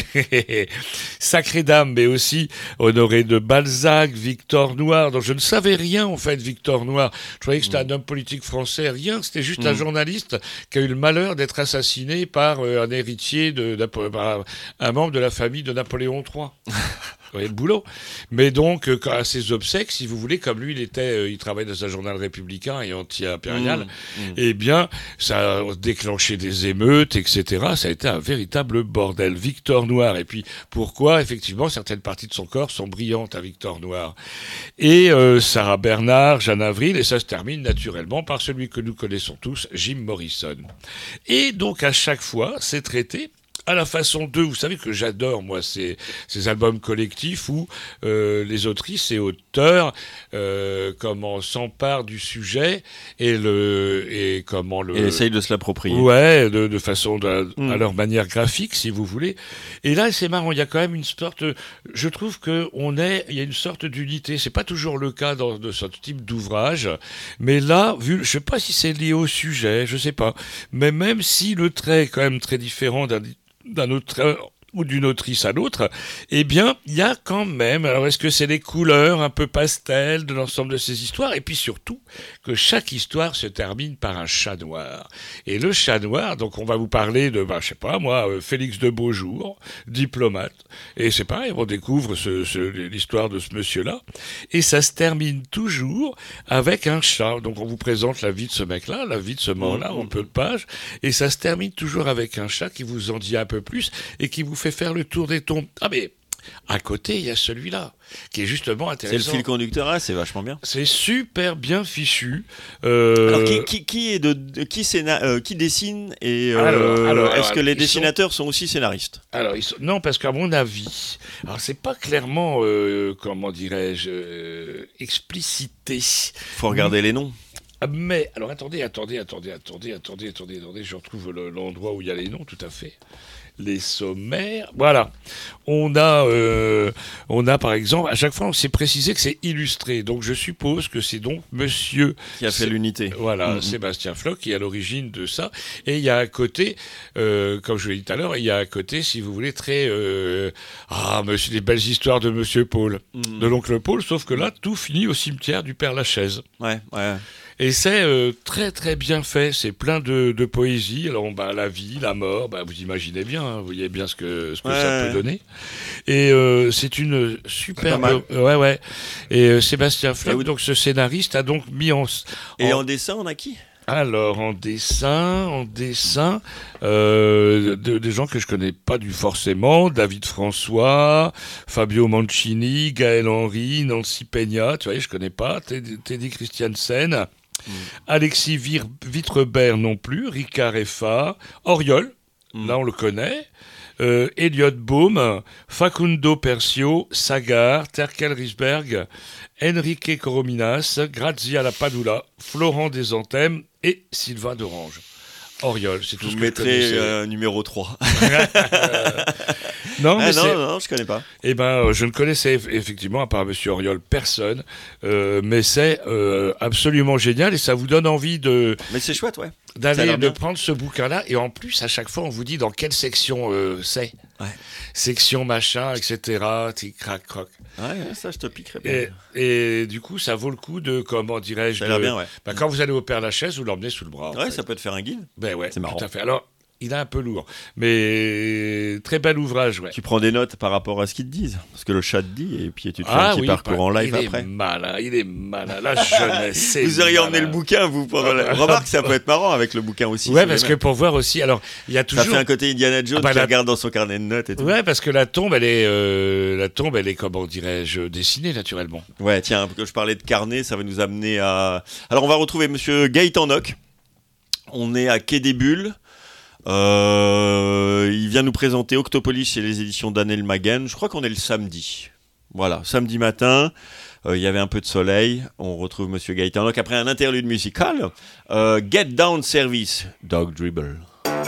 sacrée dame, mais aussi Honoré de Balzac, Victor Noir, dont je ne savais rien en fait, Victor Noir. Je croyais que c'était un homme politique français, rien, c'était juste Mm. un journaliste qui a eu le malheur d'être assassiné par euh, un héritier, de, d'Apo- par un membre de la famille de Napoléon trois. Vous voyez le boulot. Mais donc, euh, à ses obsèques, si vous voulez, comme lui, il était, euh, il travaille dans un journal républicain et anti-impérial, Mmh, mmh. eh bien, ça a déclenché des émeutes, et cetera. Ça a été un véritable bordel. Victor Noir. Et puis, pourquoi, effectivement, certaines parties de son corps sont brillantes à Victor Noir. Et euh, Sarah Bernard, Jeanne Avril, et ça se termine naturellement par celui que nous connaissons tous, Jim Morrison. Et donc, à chaque fois, c'est traité à la façon d'eux. Vous savez que j'adore, moi, ces, ces albums collectifs où euh, les autrices et auteurs euh, comment s'emparent du sujet et le et comment le Et essaye de se l'approprier. ouais de, de façon de, Mm. à leur manière graphique, si vous voulez. Et là, c'est marrant. Il y a quand même une sorte. Je trouve que on est. Il y a une sorte d'unité. C'est pas toujours le cas dans de ce type d'ouvrage, mais là, vu, je sais pas si c'est lié au sujet, je sais pas. Mais même si le trait est quand même très différent d'un d'un auteur ou d'une autrice à l'autre, eh bien, il y a quand même, alors est-ce que c'est les couleurs un peu pastel de l'ensemble de ces histoires, et puis surtout, que chaque histoire se termine par un chat noir. Et le chat noir, donc on va vous parler de, bah, je sais pas moi, euh, Félix de Beaujour, diplomate, et c'est pareil, on découvre ce, ce, l'histoire de ce monsieur-là, et ça se termine toujours avec un chat. Donc on vous présente la vie de ce mec-là, la vie de ce mort-là, en peu de pages, et ça se termine toujours avec un chat qui vous en dit un peu plus, et qui vous fait faire le tour des tombes. Ah mais à côté, il y a celui-là, qui est justement C'est le intéressant. fil conducteur, ah, c'est vachement bien. C'est super bien fichu. Euh... Alors, qui, qui, qui est de, de- qui, scéna- euh, qui dessine et euh, Alors, alors, est-ce alors, que les ils dessinateurs sont... aussi scénaristes? Alors, ils sont... non, parce qu'à mon avis, alors c'est pas clairement, euh, comment dirais-je, euh, explicité. Faut regarder les noms. Ah, mais, alors attendez, attendez, attendez, attendez, attendez, attendez, attendez, je retrouve le- l'endroit où il y a les noms, tout à fait. Les sommaires, voilà. On a, euh, on a par exemple, à chaque fois, on s'est précisé que c'est illustré. Donc, je suppose que c'est donc Monsieur Qui a fait C'est- l'unité. Voilà, Mhm. Sébastien Floch qui est à l'origine de ça. Et il y a à côté, euh, comme je l'ai dit tout à l'heure, il y a à côté, si vous voulez, très euh, ah, monsieur, les belles histoires de Monsieur Paul, Mhm. de l'oncle Paul. Sauf que là, tout finit au cimetière du Père Lachaise. Ouais, ouais. Et c'est euh, très très bien fait, c'est plein de, de poésie. Alors bah, la vie, la mort, bah, vous imaginez bien, hein, vous voyez bien ce que, ce que Ouais. ça peut donner. Et euh, c'est une super... Pas mal. euh, ouais, ouais. Et euh, Sébastien Et Floch, vous- donc ce scénariste, a donc mis en... Et en- en dessin, on a qui? Alors en dessin, en dessin, euh, de- des gens que je connais pas du forcément, David François, Fabio Mancini, Gaël Henry, Nancy Peña, tu vois, je connais pas, Teddy, Teddy Christiansen, Alexis Vir- Vitrebert non plus, Ricard Effa, Oriol, Mm. là on le connaît, euh, Elliot Baum, Facundo Persio, Sagar, Terkel Risberg, Enrique Corominas, Grazia Lapadula, Florent Desantem et Sylvain d'Orange. Oriol, c'est tout Vous ce que mettrez je connaissais. euh, numéro trois. Non, mais Ah, c'est... non, non, je connais pas. Eh ben, euh, je ne connaissais eff- effectivement, à part Monsieur Oriol, personne, euh, mais c'est euh, absolument génial et ça vous donne envie de Mais c'est chouette, ouais. Ça a d'aller l'air de bien. prendre ce bouquin-là et en plus à chaque fois on vous dit dans quelle section euh, c'est, Ouais. section machin, et cetera. Tic crac croc. Ouais, ouais, ça, je te piquerai bien. Et, et du coup, ça vaut le coup de, comment dirais-je, Ça a l'air de- bien, ouais. bah, quand vous allez au Père Lachaise, vous l'emmenez sous le bras. en Ouais, fait. ça peut te faire un guide. Ben ouais, C'est marrant. tout à fait. Alors, il est un peu lourd, mais très bel ouvrage, ouais. Tu prends des notes par rapport à ce qu'ils te disent. Parce que le chat te dit, et puis tu te fais Ah un petit oui, parcours en live il après. est malin, il est malin. La jeunesse, c'est Vous auriez malin. emmené le bouquin, vous, pendant la... Remarque, ça peut être marrant avec le bouquin aussi. Ouais, si parce vous que aimez. pour voir aussi, alors, il y a Ça toujours... fait un côté Indiana Jones Ah bah, qui la- regarde dans son carnet de notes et tout. Ouais, parce que la tombe, elle est, euh, la tombe, elle est, comment dirais-je, dessinée, naturellement. Ouais, tiens, que je parlais de carnet, ça va nous amener à... Alors, on va retrouver monsieur Gaëtan Nock. On est à Quai des Bulles. Euh, il vient nous présenter Octopolis chez les éditions Daniel Maguen. Je crois qu'on est le samedi. Voilà, samedi matin. Euh, il y avait un peu de soleil. On retrouve monsieur Gaëtan Nock après un interlude musical. Euh, Get Down Service, Dog Dribble.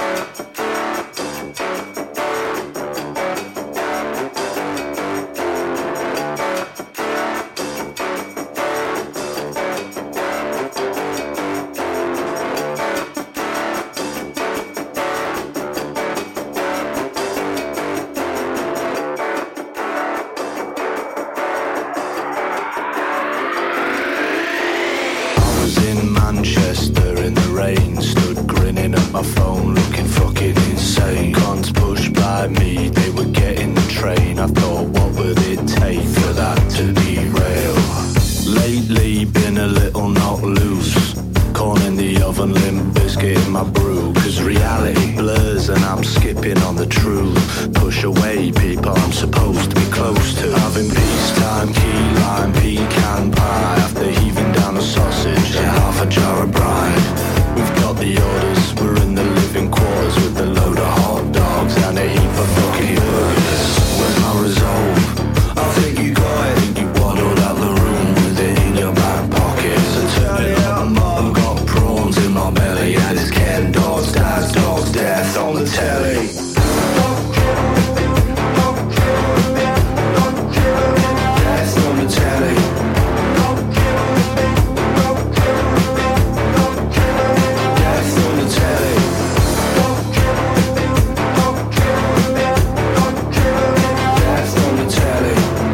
I was in Manchester in the rain, stood grinning at my phone, looking fucking insane. Cons pushed by me, they were getting the train. I thought, what would it take for that to derail? Lately, been a little not loose. Corn in the oven, limp biscuit in my brew. Cause reality blurs and I'm skipping on the truth. Push away people I'm supposed to be close to. Having peacetime, key lime, pecan pie. After heaving down a sausage and half a jar of brine. We've got the orders, we're in the living quarters with a load of hot dogs and a heap of fucking burgers. Where's my resolve? I think you got it. Think you waddled out the room with it in your back pocket. So turn it up, mum. Got prawns in my belly and it's Ken dogs, dad's dogs, death on the telly. Death on the telly. Death on the telly. Death on the telly.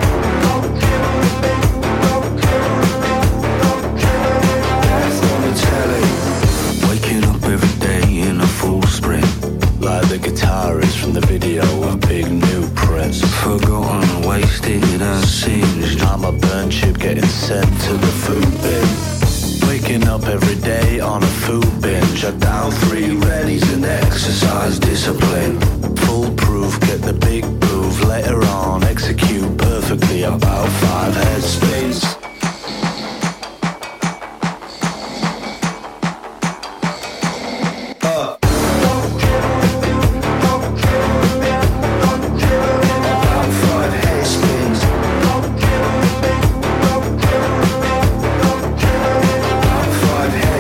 Death on the telly. Waking up every day in a full sprint, like the guitarist from the video of Big New Prince. Forgotten, wasted and singed. I'm a burnt chip getting sent to the food bin. Waking up every day on a food binge. I down three readies and exercise discipline. Foolproof, get the big move. Later on, execute perfectly about five head spins. About five head spins. About five head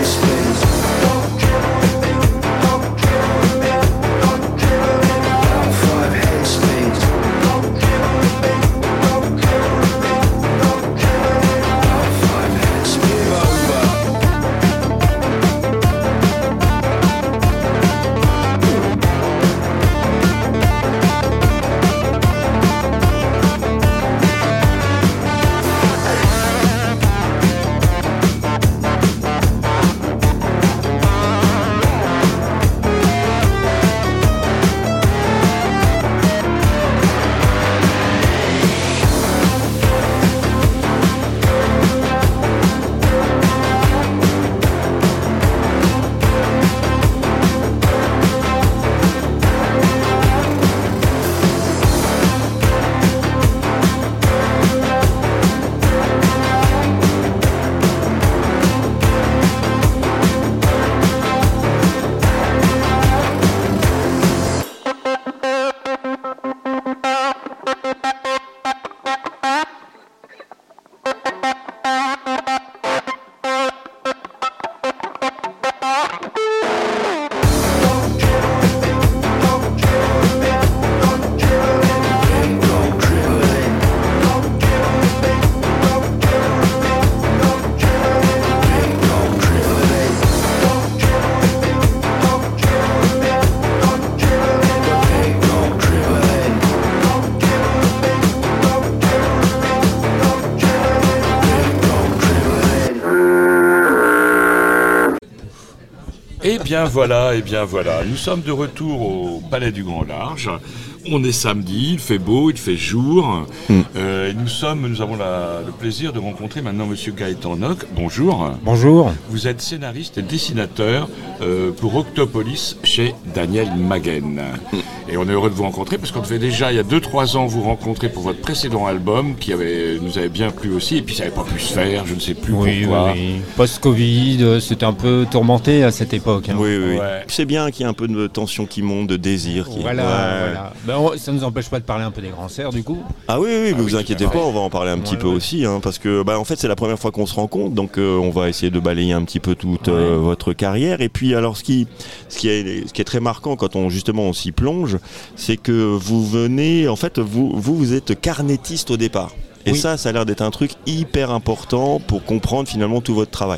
bien voilà, et bien voilà. Nous sommes de retour au Palais du Grand Large. On est samedi, il fait beau, il fait jour. Mm. Euh, et nous sommes, nous avons la, le plaisir de rencontrer maintenant Monsieur Gaëtan Nock. Bonjour. Bonjour. Vous êtes scénariste et dessinateur euh, pour Octopolis chez Daniel Maguen. Mm. Et on est heureux de vous rencontrer parce qu'on devait déjà il y a deux trois ans vous rencontrer pour votre précédent album qui avait, nous avait bien plu aussi. Et puis ça n'avait pas pu se faire, je ne sais plus oui, pourquoi. Oui, oui. Post-Covid, c'était un peu tourmenté à cette époque. Hein. Oui, oui. Ouais. C'est bien qu'il y ait un peu de tension qui monte, de désir. Qui... Voilà, ouais. voilà. Ben, on, ça ne nous empêche pas de parler un peu des grands cerfs du coup. Ah oui, oui, ah, vous oui, vous inquiétez pas, on va en parler un petit ouais, peu ouais. aussi, hein, parce que bah, en fait c'est la première fois qu'on se rencontre, donc euh, on va essayer de balayer un petit peu toute ouais. euh, votre carrière. Et puis alors ce qui, ce qui est, ce qui est très marquant quand on justement on s'y plonge, c'est que vous venez, en fait vous, vous, vous êtes carnettiste au départ. Et oui. ça, ça a l'air d'être un truc hyper important pour comprendre finalement tout votre travail.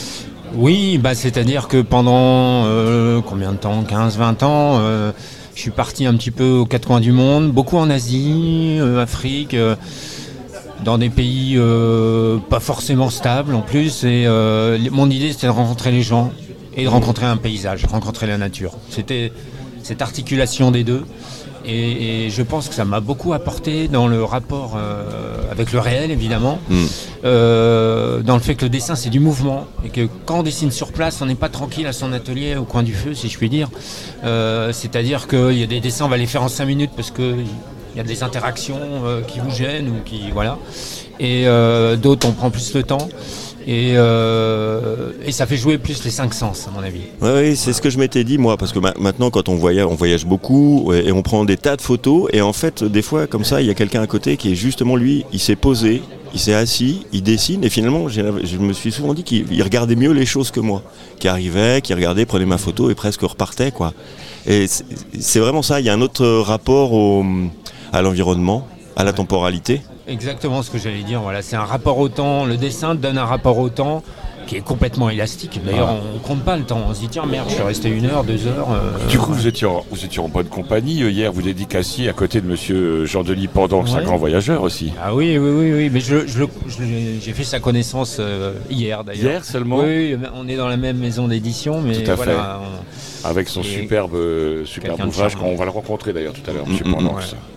Oui, bah, c'est-à-dire que pendant euh, combien de temps, quinze vingt ans, euh, je suis parti un petit peu aux quatre coins du monde, beaucoup en Asie, euh, Afrique, euh, dans des pays euh, pas forcément stables en plus. Et euh, mon idée, c'était de rencontrer les gens et de rencontrer un paysage, rencontrer la nature. C'était cette articulation des deux. Et, et je pense que ça m'a beaucoup apporté dans le rapport euh, avec le réel, évidemment, mmh. euh, dans le fait que le dessin, c'est du mouvement, et que quand on dessine sur place, on n'est pas tranquille à son atelier, au coin du feu, si je puis dire. Euh, c'est-à-dire qu'il y a des dessins, on va les faire en cinq minutes, parce qu'il y a des interactions euh, qui vous gênent, ou qui, voilà. Et euh, d'autres, on prend plus le temps. Et, euh, et ça fait jouer plus les cinq sens, à mon avis. Oui, oui, c'est ce que je m'étais dit, moi, parce que ma- maintenant, quand on voyage, on voyage beaucoup et, et on prend des tas de photos, et en fait, des fois, comme ça, il y a quelqu'un à côté qui est justement, lui, il s'est posé, il s'est assis, il dessine, et finalement, j'ai, je me suis souvent dit qu'il il regardait mieux les choses que moi, qui arrivait, qui regardait, prenait ma photo et presque repartait, quoi. Et c'est, c'est vraiment ça, il y a un autre rapport au, à l'environnement, à la temporalité. Exactement ce que j'allais dire, voilà, c'est un rapport au temps, le dessin donne un rapport au temps qui est complètement élastique. D'ailleurs, ah. on ne compte pas le temps, on se dit tiens merde, je suis resté une heure, deux heures. Euh, du coup, vous étiez, en, vous étiez en bonne compagnie. Hier, vous dédicaciez à côté de monsieur Jean-Denis Pendant, c'est ouais. un grand voyageur aussi. Ah oui, oui, oui, oui. mais je, je, je, j'ai fait sa connaissance euh, hier d'ailleurs. Hier seulement ? Oui, on est dans la même maison d'édition, mais tout à voilà. fait. On... Avec son Et superbe, superbe ouvrage, qu'on va le rencontrer d'ailleurs tout à l'heure, monsieur mmh, Pendant.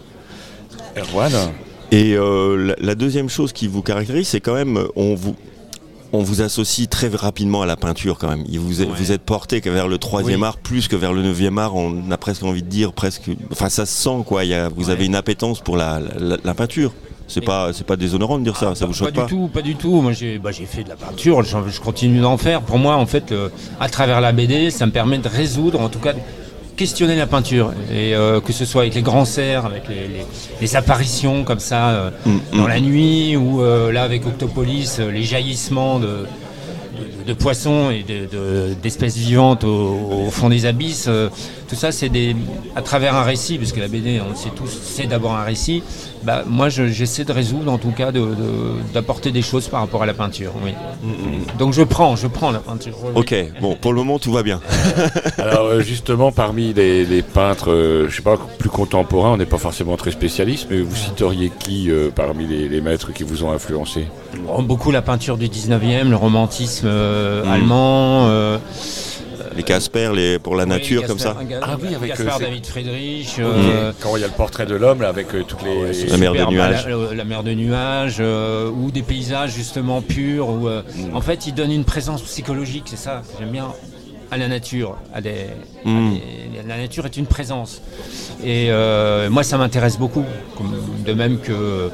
Ouais. Erwan ? Et euh, la, la deuxième chose qui vous caractérise, c'est quand même, on vous, on vous associe très rapidement à la peinture quand même. Vous êtes, ouais. vous êtes porté vers le troisième oui. art plus que vers le neuvième art. On a presque envie de dire presque, enfin ça se sent quoi. Il y a, vous ouais. avez une appétence pour la, la, la peinture. C'est Et pas, c'est pas déshonorant de dire ça. Ah, ça vous choque pas? Pas du tout, pas du tout. Moi j'ai, bah, j'ai fait de la peinture. Je, je continue d'en faire. Pour moi, en fait, le, à travers la B D, ça me permet de résoudre, en tout cas. questionner la peinture et euh, que ce soit avec les grands cerfs, avec les, les, les apparitions comme ça euh, mmh, dans mmh. la nuit ou euh, là avec Octopolis, euh, les jaillissements de, de, de poissons et de, de, d'espèces vivantes au, au fond des abysses. Euh, tout ça c'est des, à travers un récit, parce que la B D, on le sait tous, c'est d'abord un récit. Bah, moi je, j'essaie de résoudre, en tout cas de, de, d'apporter des choses par rapport à la peinture. Oui. Mmh. Donc je prends, je prends la peinture. Oui. Ok, bon, pour le moment tout va bien. Alors justement, parmi les, les peintres, euh, je sais pas, plus contemporains, on n'est pas forcément très spécialiste, mais vous citeriez qui euh, parmi les, les maîtres qui vous ont influencé? Beaucoup la peinture du dix-neuvième, le romantisme euh, mmh. allemand. Euh, Les Casper, les, pour la oui, nature Gasper, comme ça. Ga- Ah oui, avec Gaspard euh, David Friedrich. Euh, euh, quand il y a le portrait de l'homme là, avec euh, toutes les, ouais, les... la mer de nuages, la, la mer de nuages, euh, ou des paysages justement purs. Où, euh, mm. En fait, il donne une présence psychologique, c'est ça que j'aime bien, à la nature. À des, mm. à des, la nature est une présence. Et euh, moi, ça m'intéresse beaucoup, comme, de même que.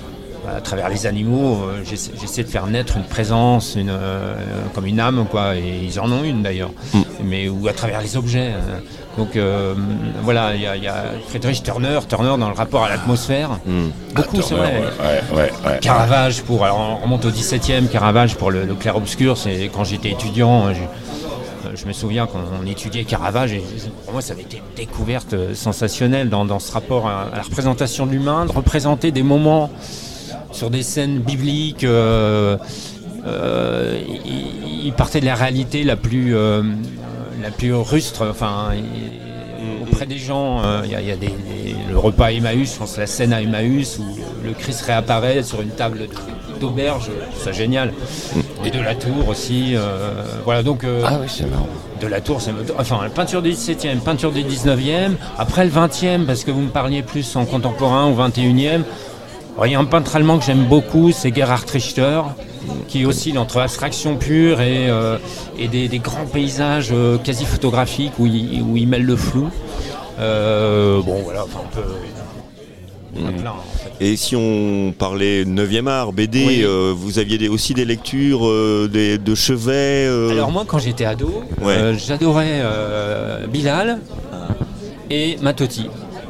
À travers les animaux, euh, j'essaie, j'essaie de faire naître une présence, une, euh, comme une âme, quoi, et ils en ont une d'ailleurs, mm. mais ou à travers les objets. Euh, donc euh, voilà, il y, y a Friedrich Turner, Turner dans le rapport à l'atmosphère, mm. beaucoup, ah, c'est vrai. Ouais, ouais, ouais, Caravage pour, alors on remonte au dix-septième, Caravage pour le, le clair-obscur, c'est quand j'étais étudiant. Je, Je me souviens quand on étudiait Caravage, et pour moi ça avait été une découverte sensationnelle dans, dans ce rapport à, à la représentation de l'humain, de représenter des moments sur des scènes bibliques. Euh, euh, il, il partait de la réalité la plus, euh, la plus rustre, enfin, auprès des gens. Il y a, y a des, des- le repas à Emmaüs, je pense la scène à Emmaüs où le Christ réapparaît sur une table de- d'auberge, c'est génial. Et de la Tour aussi. euh, voilà, donc euh, Ah oui, c'est marrant. de la Tour, c'est enfin la peinture du dix-septième, peinture du dix-neuvième, après le vingtième, parce que vous me parliez plus en contemporain au vingt et unième. Alors, il y a un peintre allemand que j'aime beaucoup, c'est Gerhard Richter, qui oscille entre abstraction pure et, euh, et des, des grands paysages euh, quasi photographiques où il, où il mêle le flou. Euh, bon voilà, enfin on peut... Il y en a plein, en fait. Et si on parlait neuvième art, B D, Oui. euh, vous aviez des- aussi des lectures euh, des- de chevet euh, Alors moi quand j'étais ado, Ouais. euh, j'adorais euh, Bilal et Matotti.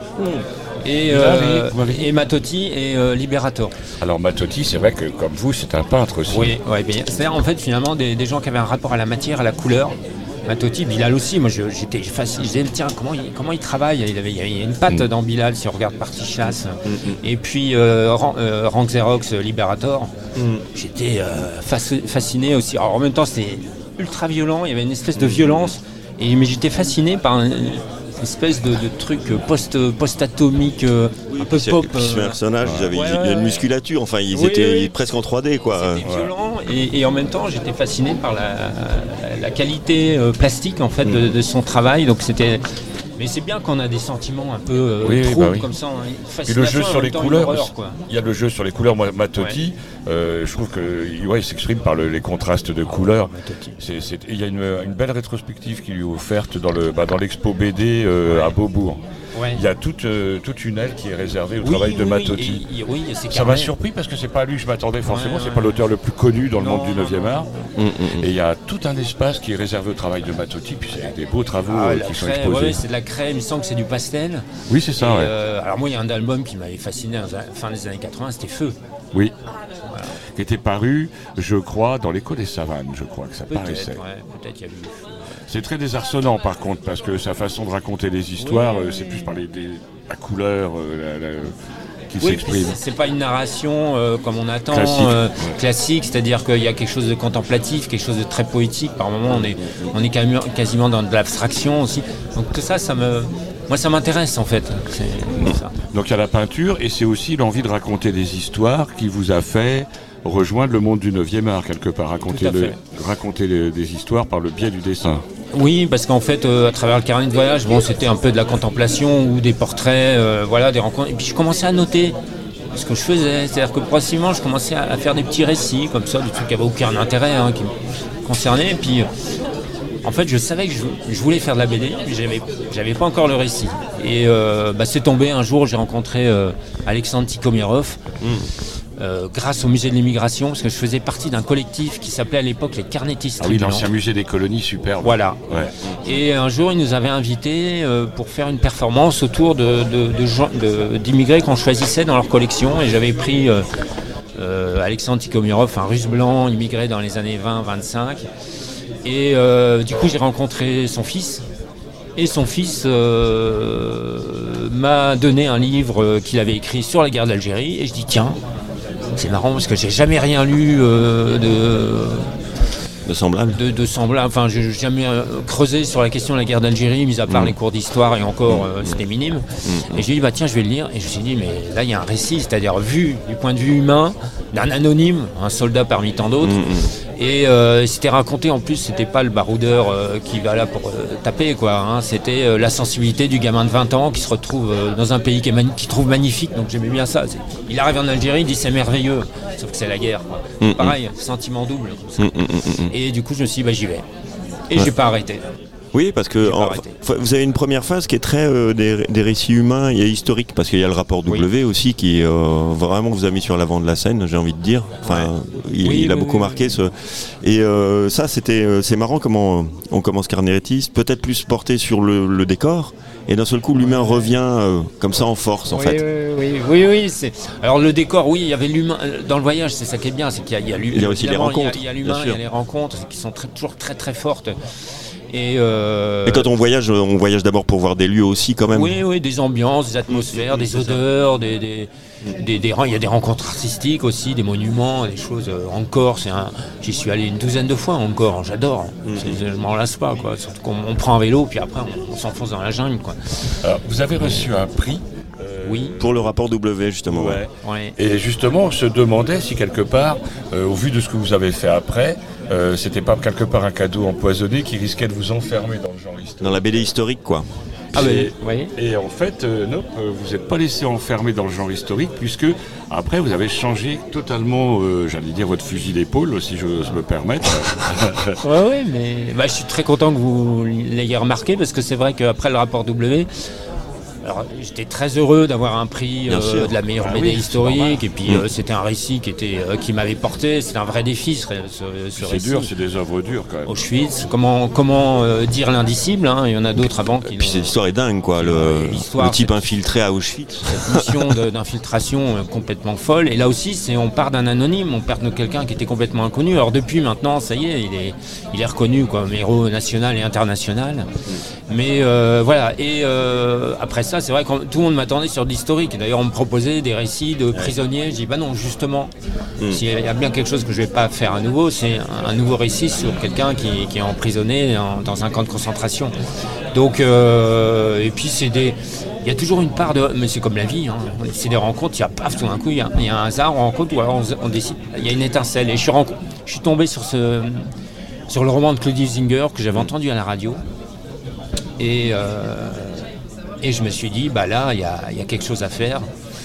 Et, Bilal euh, et- vous m'avez dit et Matotti et euh, Liberator. Alors Matotti, c'est vrai que comme vous, c'est un peintre aussi. Oui, ouais, bien. C'est-à-dire en fait finalement des, des gens qui avaient un rapport à la matière, à la couleur. Matotti, Bilal aussi, moi je- j'étais fasciné, je disais tiens comment il, comment il travaille, il avait il y avait une patte Mm. dans Bilal si on regarde Partie Chasse. Et puis euh, Ran- euh, Rank Xerox, euh, Liberator, j'étais euh, fasc- fasciné aussi. Alors en même temps c'était ultra violent, il y avait une espèce de violence, et, mais j'étais fasciné par un- une espèce de, de truc post, post-atomique, euh, un peu C'est- pop. puis ce euh, personnage, ils avaient Ouais, il y a une ouais. musculature, enfin ils Oui, étaient oui. presque en trois D quoi. C'était violent et, et en même temps j'étais fasciné par la, la qualité euh, plastique en fait de, de son travail, donc c'était mais c'est bien qu'on a des sentiments un peu euh, Oui, oui, troubles bah oui. comme ça, hein, une Et le fascination jeu et en sur même les temps une couleurs, horreur, aussi. quoi. Il y a le jeu sur les couleurs. Moi, Matotti, euh, je trouve que ouais, il s'exprime par le- les contrastes de couleurs. Matotti. C'est- c'est- Il y a une, une belle rétrospective qui lui est offerte dans le bah, dans l'expo B D euh, à Beaubourg. Ouais. Il y a toute, euh, toute une aile qui est réservée au Oui, travail de oui, Matotti. oui, et- et oui, et c'est Ça m'a carnet. surpris parce que c'est pas à lui que je m'attendais forcément, Ouais, c'est ouais. pas l'auteur le plus connu dans le Non, monde du non, neuvième non. art. Mm, mm, mm. Et il y a tout un espace qui est réservé au travail de Matotti, puis c'est des beaux travaux Ah, euh, la qui sont craie, exposés. ouais, c'est de la craie, il me semble que c'est du pastel. Oui, c'est ça, Et, ouais. euh, alors moi il y a un album qui m'avait fasciné à la fin des années quatre-vingts, c'était Feu. Oui. Qui était paru, je crois, dans l'écho des savanes, je crois que ça Peut-être, paraissait. ouais, peut-être il y a eu Feu. C'est très désarçonnant par contre, parce que sa façon de raconter les histoires, Oui, euh, c'est oui. plus par les, des- la couleur euh, la- la- qui Oui, s'exprime. c'est- c'est pas une narration euh, comme on attend, Classique, euh, ouais. classique, c'est-à-dire qu'il y a quelque chose de contemplatif, quelque chose de très poétique. Par moments, on est, on est quasiment, quasiment dans de l'abstraction aussi. Donc tout ça, ça me, moi, ça m'intéresse en fait. C'est ça. Donc il y a la peinture, et c'est aussi l'envie de raconter des histoires qui vous a fait rejoindre le monde du neuvième art, quelque part, raconter, Tout à le- fait. raconter le- des histoires par le biais du dessin. Oui, parce qu'en fait, euh, à travers le carnet de voyage, bon, c'était un peu de la contemplation ou des portraits, euh, voilà, des rencontres. Et puis je commençais à noter ce que je faisais. C'est-à-dire que progressivement, je commençais à, à faire des petits récits comme ça, des trucs qui n'avaient aucun intérêt, hein, qui me concernaient. Et puis, euh, en fait, je savais que je, je voulais faire de la B D, mais j'avais, j'avais pas encore le récit. Et euh, bah, c'est tombé un jour, j'ai rencontré euh, Alexandre Tikhomirov. Euh, grâce au musée de l'immigration, parce que je faisais partie d'un collectif qui s'appelait à l'époque les Carnétistes Ah oui, Tribulants. l'ancien musée des colonies, superbe. Voilà. Ouais. Et un jour, il nous avait invités euh, pour faire une performance autour de, de- de gens- de- d'immigrés qu'on choisissait dans leur collection. Et j'avais pris euh, euh, Alexandre Tikhomirov, un russe blanc immigré dans les années vingt vingt-cinq. Et euh, du coup, j'ai rencontré son fils. Et son fils euh, m'a donné un livre qu'il avait écrit sur la guerre d'Algérie. Et je dis, tiens, c'est marrant parce que j'ai jamais rien lu euh, de... De semblable. de, de semblable. Enfin, je n'ai jamais euh, creusé sur la question de la guerre d'Algérie, mis à part Mm. les cours d'histoire, et encore, euh, c'était minime. Mm. Et j'ai dit, bah tiens, je vais le lire. Et je me suis dit, mais là, il y a un récit, c'est-à-dire vu du point de vue humain, d'un anonyme, un soldat parmi tant d'autres. Mm, Et euh, c'était raconté, en plus, c'était pas le baroudeur euh, qui va là pour euh, taper, quoi. Hein. C'était euh, la sensibilité du gamin de vingt ans qui se retrouve euh, dans un pays qui est mani- qui trouve magnifique. Donc j'aimais bien ça. C'est- Il arrive en Algérie, il dit c'est merveilleux, sauf que c'est la guerre, quoi. Mm, mm. Pareil, sentiment double. comme ça. mm, mm, mm, mm. Et du coup, je me suis dit, bah, j'y vais. Et j'ai pas arrêté. Oui, parce que J'ai pas en- arrêté. fa- vous avez une première phase qui est très euh, des, des récits humains et historiques, parce qu'il y a le rapport W aussi qui euh, vraiment vous a mis sur l'avant de la scène, j'ai envie de dire. Enfin, il, Oui, il a oui, beaucoup oui, marqué ce. Et euh, ça, c'était, euh, c'est marrant comment on commence Carnéretiste, peut-être plus porté sur le, le décor, et d'un seul coup l'humain revient euh, comme ça en force en oui, fait. oui, oui, oui, oui, c'est... Alors le décor, oui, il y avait l'humain dans le voyage, c'est ça qui est bien, c'est qu'il y a, il y a l'humain. Il y a aussi les Évidemment, rencontres, Il y a, il y a bien l'humain, il y sûr. a les rencontres qui sont très- toujours très très fortes. Et, euh, Et quand on voyage, on voyage d'abord pour voir des lieux aussi quand même. Oui, oui, des ambiances, des atmosphères, des odeurs, des, des, des, des- il y a des rencontres artistiques aussi, des monuments, des choses. euh, Encore, c'est un, j'y suis allé une douzaine de fois encore, j'adore. C'est- Je m'en lasse pas, quoi. Surtout qu'on on prend un vélo, puis après on, on s'enfonce dans la jungle, quoi. Alors, vous avez reçu un prix. Oui, Pour le rapport W justement. Ouais. ouais. Et justement, on se demandait si quelque part, euh, au vu de ce que vous avez fait après, euh, c'était pas quelque part un cadeau empoisonné qui risquait de vous enfermer dans le genre historique. Dans la B D historique quoi. Ah, Et- mais, oui. Et en fait, euh, non, euh, vous n'êtes pas laissé enfermer dans le genre historique, puisque après vous avez changé totalement, euh, j'allais dire, votre fusil d'épaule, si j'ose me permettre. Ouais, ouais, mais bah, je suis très content que vous l'ayez remarqué parce que c'est vrai qu'après le rapport W, alors j'étais très heureux d'avoir un prix Bien euh, sûr. de la meilleure Ah B D oui, c'est historique normal. et puis Mm. euh, c'était un récit qui était euh, qui m'avait porté, c'était un vrai défi ce, ce, ce C'est récit. dur, c'est des œuvres dures quand même. Auschwitz, comment comment euh, dire l'indicible, hein, il y en a d'autres avant qui Et puis l'ont- cette histoire est dingue quoi. Le, L'histoire, le type c'est- infiltré à Auschwitz. cette mission de- d'infiltration euh, complètement folle. Et là aussi, c'est on part d'un anonyme, on perd de quelqu'un qui était complètement inconnu. Alors depuis maintenant, ça y est, il est, il est reconnu comme héros national et international. Mais euh, voilà. Et euh, après ça, c'est vrai que tout le monde m'attendait sur de l'historique. Et d'ailleurs, on me proposait des récits de prisonniers. Je dis bah non, justement, s'il y a bien quelque chose que je vais pas faire à nouveau, c'est un, un nouveau récit sur quelqu'un qui, qui est emprisonné en- dans un camp de concentration. Donc, euh, et puis c'est des, il y a toujours une part de, mais c'est comme la vie, hein. C'est des rencontres. Il y a paf, tout d'un coup, il y a, il y a un hasard, on rencontre ou alors on, on décide. Il y a une étincelle. Et je suis, renco- je suis tombé sur ce, sur le roman de Claudie Zinger que j'avais entendu à la radio. Et euh, et je me suis dit, bah là, il y a, il y a quelque chose à faire.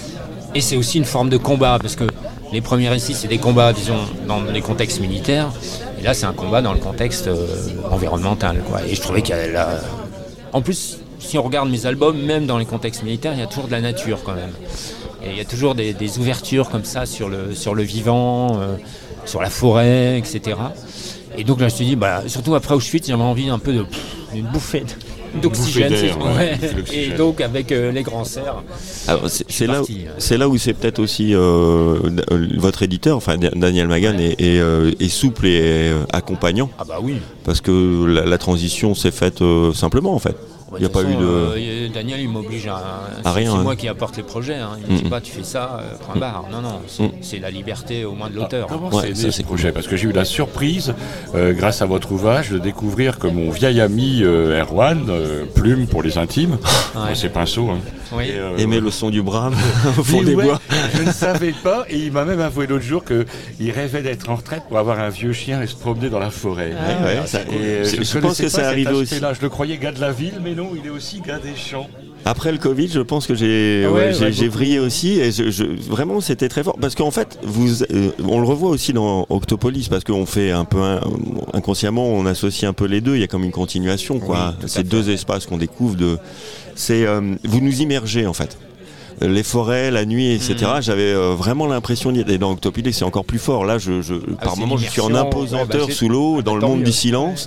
Et c'est aussi une forme de combat, parce que les premiers récits, c'est des combats, disons, dans des contextes militaires. Et là, c'est un combat dans le contexte euh, environnemental, quoi. Et je trouvais qu'il y a là... En plus, si on regarde mes albums, même dans les contextes militaires, il y a toujours de la nature, quand même. Et il y a toujours des, des ouvertures comme ça sur le, sur le vivant, euh, sur la forêt, et cetera. Et donc là, je me suis dit, bah, surtout après Auschwitz, j'avais envie un peu de... d'une bouffée de- d'oxygène. bouffée d'air, c'est- ouais, ouais. bouffée d'oxygène. Et donc, avec euh, les grands cerfs... Alors, c'est c'est là, où- parti, ouais. c'est là où c'est peut-être aussi euh, d- euh, votre éditeur, enfin Da- Daniel Magan, est, est, euh, est souple et euh, accompagnant, Ah bah oui. parce que la, la transition s'est faite euh, simplement en fait. Il n'y a pas eu de. euh, Daniel, il m'oblige à. À rien, C'est hein. moi qui apporte les projets. Hein. Il me dit Mm. pas, tu fais ça, euh, point barre. Non, non. C'est Mm. c'est la liberté au moins de l'auteur. Comment Ouais, c'est ça, né c'est ce projet? Parce que j'ai eu la surprise, euh, grâce à votre ouvrage, de découvrir que mon vieil ami euh, Erwan, euh, Plume pour les intimes, Ouais. c'est pinceau, hein. Oui. Et, euh, Aimer le son du brame au fond oui, des ouais, bois. je ne savais pas, et il m'a même avoué l'autre jour qu'il rêvait d'être en retraite pour avoir un vieux chien et se promener dans la forêt. Ouais, ouais, ça- Et euh, c'est- je, je ne pense connaissais que pas c'est cet arrivé aussi. aspect-là. Je le croyais gars de la ville, mais non, il est aussi gars des champs. Après le Covid, je pense que j'ai Ah ouais, ouais, j'ai ouais, j'ai beaucoup. vrillé aussi et je, je- vraiment c'était très fort parce qu'en fait vous euh, on le revoit aussi dans Octopolis parce qu'on fait un peu un- inconsciemment on associe un peu les deux, il y a comme une continuation quoi. tout à Ces fait. deux espaces qu'on découvre de c'est euh, vous nous immergez en fait. Les forêts, la nuit, et cetera. Mhm. J'avais euh, vraiment l'impression d'y être. Et dans Octopolis, c'est encore plus fort. Là, je, je, par c'est moments, je suis en l'immersion. impesanteur Ouais, bah, c'est- sous l'eau, dans le tant monde mieux. du silence.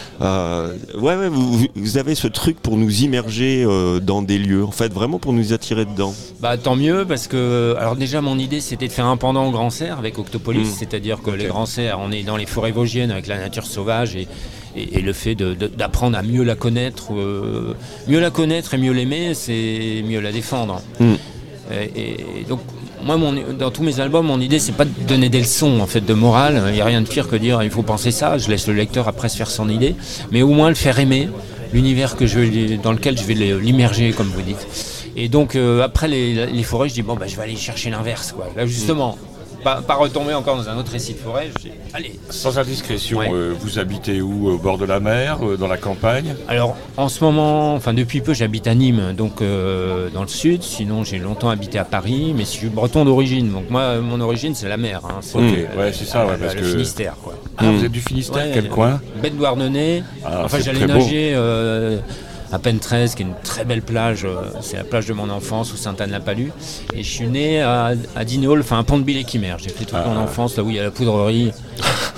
Euh, ouais, ouais, vous, vous- vous avez ce truc pour nous immerger euh, dans des lieux, en fait, vraiment pour nous attirer dedans. Bah tant mieux parce que alors déjà mon idée c'était de faire un pendant au Grand Cerf avec Octopolis, Mm. c'est-à-dire que les Grands Cerfs, on est dans les forêts vosgiennes avec la nature sauvage et, et, et le fait de- de- d'apprendre à mieux la connaître, euh, mieux la connaître et mieux l'aimer, c'est mieux la défendre. Mm. Et, et donc moi mon, dans tous mes albums mon idée c'est pas de donner des leçons en fait de morale, il n'y a rien de pire que dire il faut penser ça, je laisse le lecteur après se faire son idée, mais au moins le faire aimer l'univers que je vais, dans lequel je vais l'immerger comme vous dites. Et donc euh, après les, les forêts, je dis bon bah je vais aller chercher l'inverse quoi. Là justement, pas, pas retomber encore dans un autre récit de forêt. Je dis allez. Sans indiscrétion, Ouais. euh, vous habitez où? Au bord de la mer, euh, dans la campagne? Alors en ce moment, enfin depuis peu, j'habite à Nîmes, donc euh, dans le sud. Sinon j'ai longtemps habité à Paris, mais je suis breton d'origine. Donc moi mon origine c'est la mer. Hein. C'est Ok, euh, ouais, c'est ça, ouais, le, parce le que- Finistère quoi. Ah, vous êtes du Finistère, Ouais, quel coin? Baie de Douarnenez. Ah, enfin c'est j'allais très beau. nager euh, à Pentrez, qui est une très belle plage. euh, C'est la plage de mon enfance, ou Sainte-Anne-la-Palue. Et je suis né à, à Dignol, enfin un pont de Bille-et-Quimer. J'ai fait toute Ah. mon enfance là où il y a la poudrerie.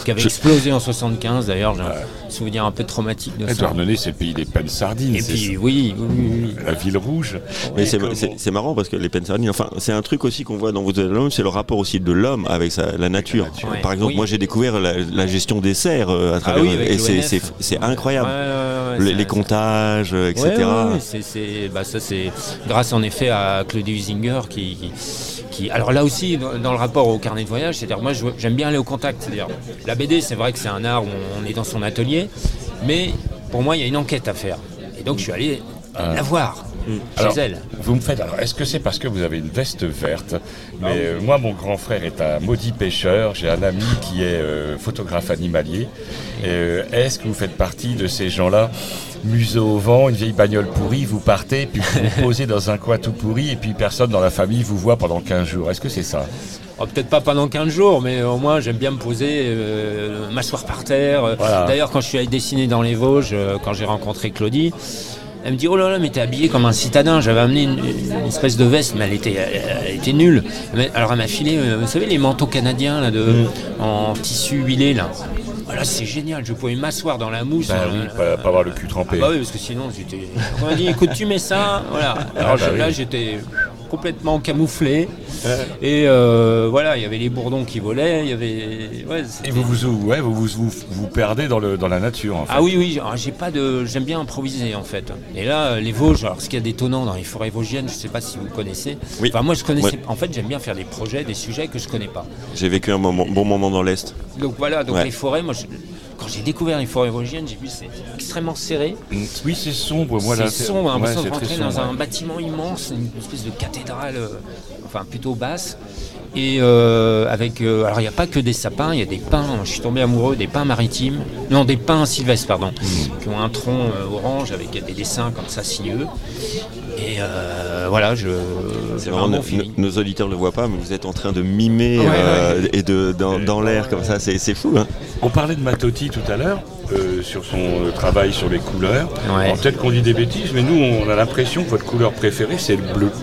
qui avait Je- explosé en soixante-quinze d'ailleurs. J'ai un souvenir un peu traumatique de ça. Douarnenez, c'est le pays des pannes sardines. Et c'est puis oui, oui, oui, oui. la ville rouge. Mais c'est, comment- c'est, c'est marrant parce que les Pensardines, enfin, c'est un truc aussi qu'on voit dans vos albums, c'est le rapport aussi de l'homme avec sa, la nature. nature. Par exemple, Oui. moi j'ai découvert la, la gestion des serres euh, à travers oui, avec et c'est, l'O N F. c'est, c'est incroyable. Ouais, ouais, ouais, les, c'est- les comptages, euh, et cetera. Ouais, ouais, ouais, c'est, c'est, bah, ça c'est grâce en effet à Claude Huizinga qui, qui, qui- alors là aussi dans, dans le rapport au carnet de voyage, c'est-à-dire moi je- j'aime bien aller au contact, c'est-à-dire la B D c'est vrai que c'est un art où on est dans son atelier, mais pour moi il y a une enquête à faire et donc je suis allé la voir chez Alors, elle. Vous me faites. Alors, est-ce que c'est parce que vous avez une veste verte? Mais euh, moi, mon grand frère est un maudit pêcheur. J'ai un ami qui est euh, photographe animalier. Et, euh, est-ce que vous faites partie de ces gens-là, museau au vent, une vieille bagnole pourrie, vous partez, puis vous vous posez dans un coin tout pourri, et puis personne dans la famille vous voit pendant quinze jours? Est-ce que c'est ça? Oh, peut-être pas pendant quinze jours, mais au moins j'aime bien me poser, euh, m'asseoir par terre. Voilà. D'ailleurs, quand je suis allé dessiner dans les Vosges, euh, quand j'ai rencontré Claudie, elle me dit oh là là, mais t'es habillé comme un citadin. J'avais amené une, une espèce de veste, mais elle était, elle, elle était nulle. Mais- alors elle m'a filé, euh, vous savez, les manteaux canadiens là, de, en tissu huilé là. Voilà, c'est génial. Je pouvais m'asseoir dans la mousse. Ben euh, oui, pas, pas avoir le cul trempé. ah bah oui, parce que sinon j'étais. On m'a dit écoute, tu mets ça, voilà. Alors Ah bah je- là oui. j'étais complètement camouflé. Et euh, voilà, il y avait les bourdons qui volaient, il y avait. Ouais, c'était- Et vous vous, ouais, vous, vous, vous, vous perdez dans, le, dans la nature, en fait. Ah oui, oui, alors, j'ai pas de. J'aime bien improviser en fait. Et là, euh, les Vosges, alors ce qu'il y a d'étonnant dans les forêts vosgiennes, je sais pas si vous connaissez. Oui. Enfin, moi je connaissais. Ouais. En fait, j'aime bien faire des projets, des sujets que je connais pas. J'ai vécu un moment- bon moment dans l'Est. Donc voilà, donc Ouais. les forêts, moi je- quand j'ai découvert les forêts vosgiennes, j'ai vu c'est extrêmement serré. Oui, c'est sombre. Moi, là, C'est sombre, on a ouais, l'impression c'est de très rentrer dans sombre, un ouais. bâtiment immense, une espèce de cathédrale, euh, enfin plutôt basse. Et euh, avec, euh, alors il n'y a pas que des sapins, il y a des pins. Je suis tombé amoureux des pins maritimes, non des pins sylvestres pardon, Mmh. qui ont un tronc euh, orange avec des dessins comme ça sinueux. Et euh, voilà, je. C'est j'ai vraiment, un bon nos, feeling. nos auditeurs ne le voient pas, mais vous êtes en train de mimer Ouais, euh, et de dans, dans l'air comme ça, c'est, c'est fou. Hein. On parlait de Matotti tout à l'heure, euh, sur son euh, travail sur les couleurs. Ouais. Alors, peut-être qu'on dit des bêtises, mais nous, on a l'impression que votre couleur préférée, c'est le bleu.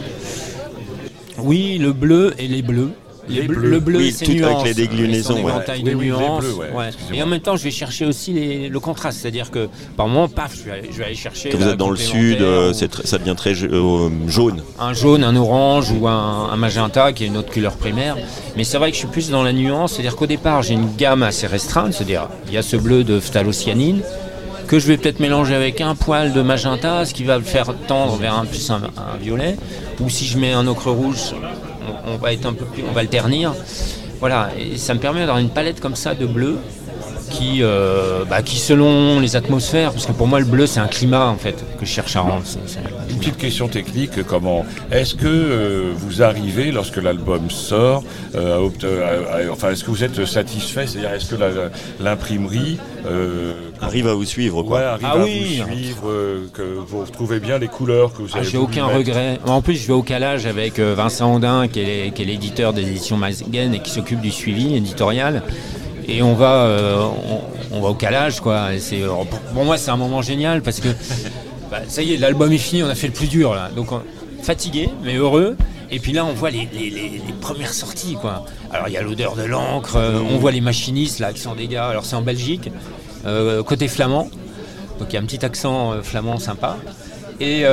Oui, le bleu et les bleus. Les bleu- bleus. Le bleu, Oui, c'est tout avec nuances. les déclinaisons, Ils sont ouais. éventail Oui, de oui, les nuances. bleus, ouais, ouais. excusez-moi. Et en même temps, je vais chercher aussi les- le contraste. C'est-à-dire que par moment, paf, je vais aller, je vais aller chercher. Que vous la êtes dans le complémentaire sud, euh, ou c'est tr- ça devient très ja- euh, jaune. un jaune, un orange ou un, un magenta qui est une autre couleur primaire. Mais c'est vrai que je suis plus dans la nuance. C'est-à-dire qu'au départ, j'ai une gamme assez restreinte. C'est-à-dire, il y a ce bleu de phthalocyanine que je vais peut-être mélanger avec un poil de magenta, ce qui va le faire tendre vers un plus un, un violet. Ou si je mets un ocre rouge, on, on va être un peu plus, on va le ternir. Voilà, et ça me permet d'avoir une palette comme ça de bleu qui, euh, bah, qui selon les atmosphères, parce que pour moi le bleu c'est un climat en fait que je cherche à rendre. C'est- c'est- Une petite question technique, comment est-ce que euh, vous arrivez, lorsque l'album sort, euh, à obt- à- à- enfin, est-ce que vous êtes satisfait? C'est-à-dire, est-ce que la- la- l'imprimerie euh, Arrive à vous suivre, quoi. ouais, arrive Ah à oui. vous suivre, euh, que vous retrouvez bien les couleurs que vous Ah, avez j'ai voulu aucun mettre? regret. En plus, je vais au calage avec euh, Vincent Audin, qui est, qui est l'éditeur des éditions Mazgen et qui s'occupe du suivi éditorial. Et on va, euh, on, on va au calage, quoi. Et c'est, pour, pour moi, c'est un moment génial parce que bah, ça y est, l'album est fini, on a fait le plus dur là. Donc on- fatigué, mais heureux. Et puis là, on voit les, les- les- les premières sorties, quoi. Alors il y a l'odeur de l'encre, euh, on voit les machinistes là qui sont des gars. Alors c'est en Belgique, euh, côté flamand. Donc il y a un petit accent euh, flamand sympa. Et,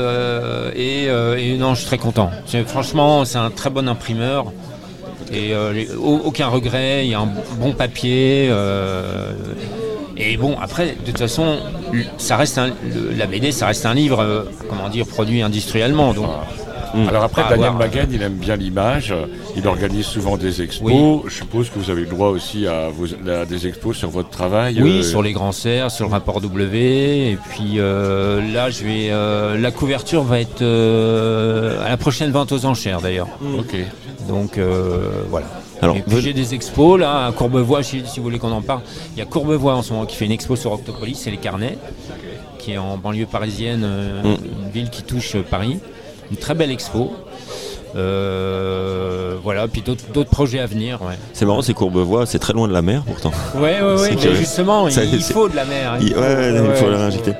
euh, et, euh, et non, je suis très content. C'est- franchement, c'est un très bon imprimeur. Et euh, les- au- aucun regret, il y a un bon papier. euh, et bon, après, de toute façon, l- ça reste un, le- la B D, ça reste un livre, euh, comment dire, produit industriellement. Donc, Alors après, Pas Daniel avoir, Maguen, il aime bien l'image, il organise souvent des expos. Oui. Je suppose que vous avez le droit aussi à, vos- à des expos sur votre travail. oui, euh, sur les grands cerfs, sur le rapport W. Et puis euh, là, je vais, euh, la couverture va être euh, à la prochaine vente aux enchères d'ailleurs. Ok. Donc euh, voilà. Alors, et puis ve- j'ai des expos là à Courbevoie, si, si vous voulez qu'on en parle. Il y a Courbevoie en ce moment qui fait une expo sur Octopolis, c'est les carnets, qui est en banlieue parisienne, euh, Mm. une ville qui touche euh, Paris. Une très belle expo. Euh, voilà, puis d'autres d'autres projets à venir. Ouais, C'est marrant, c'est Courbevoie, c'est très loin de la mer pourtant. ouais, ouais, ouais, C'est mais que- justement, ça- il, c'est- faut de la mer. Il, ouais, ouais, il faut le réinjecter.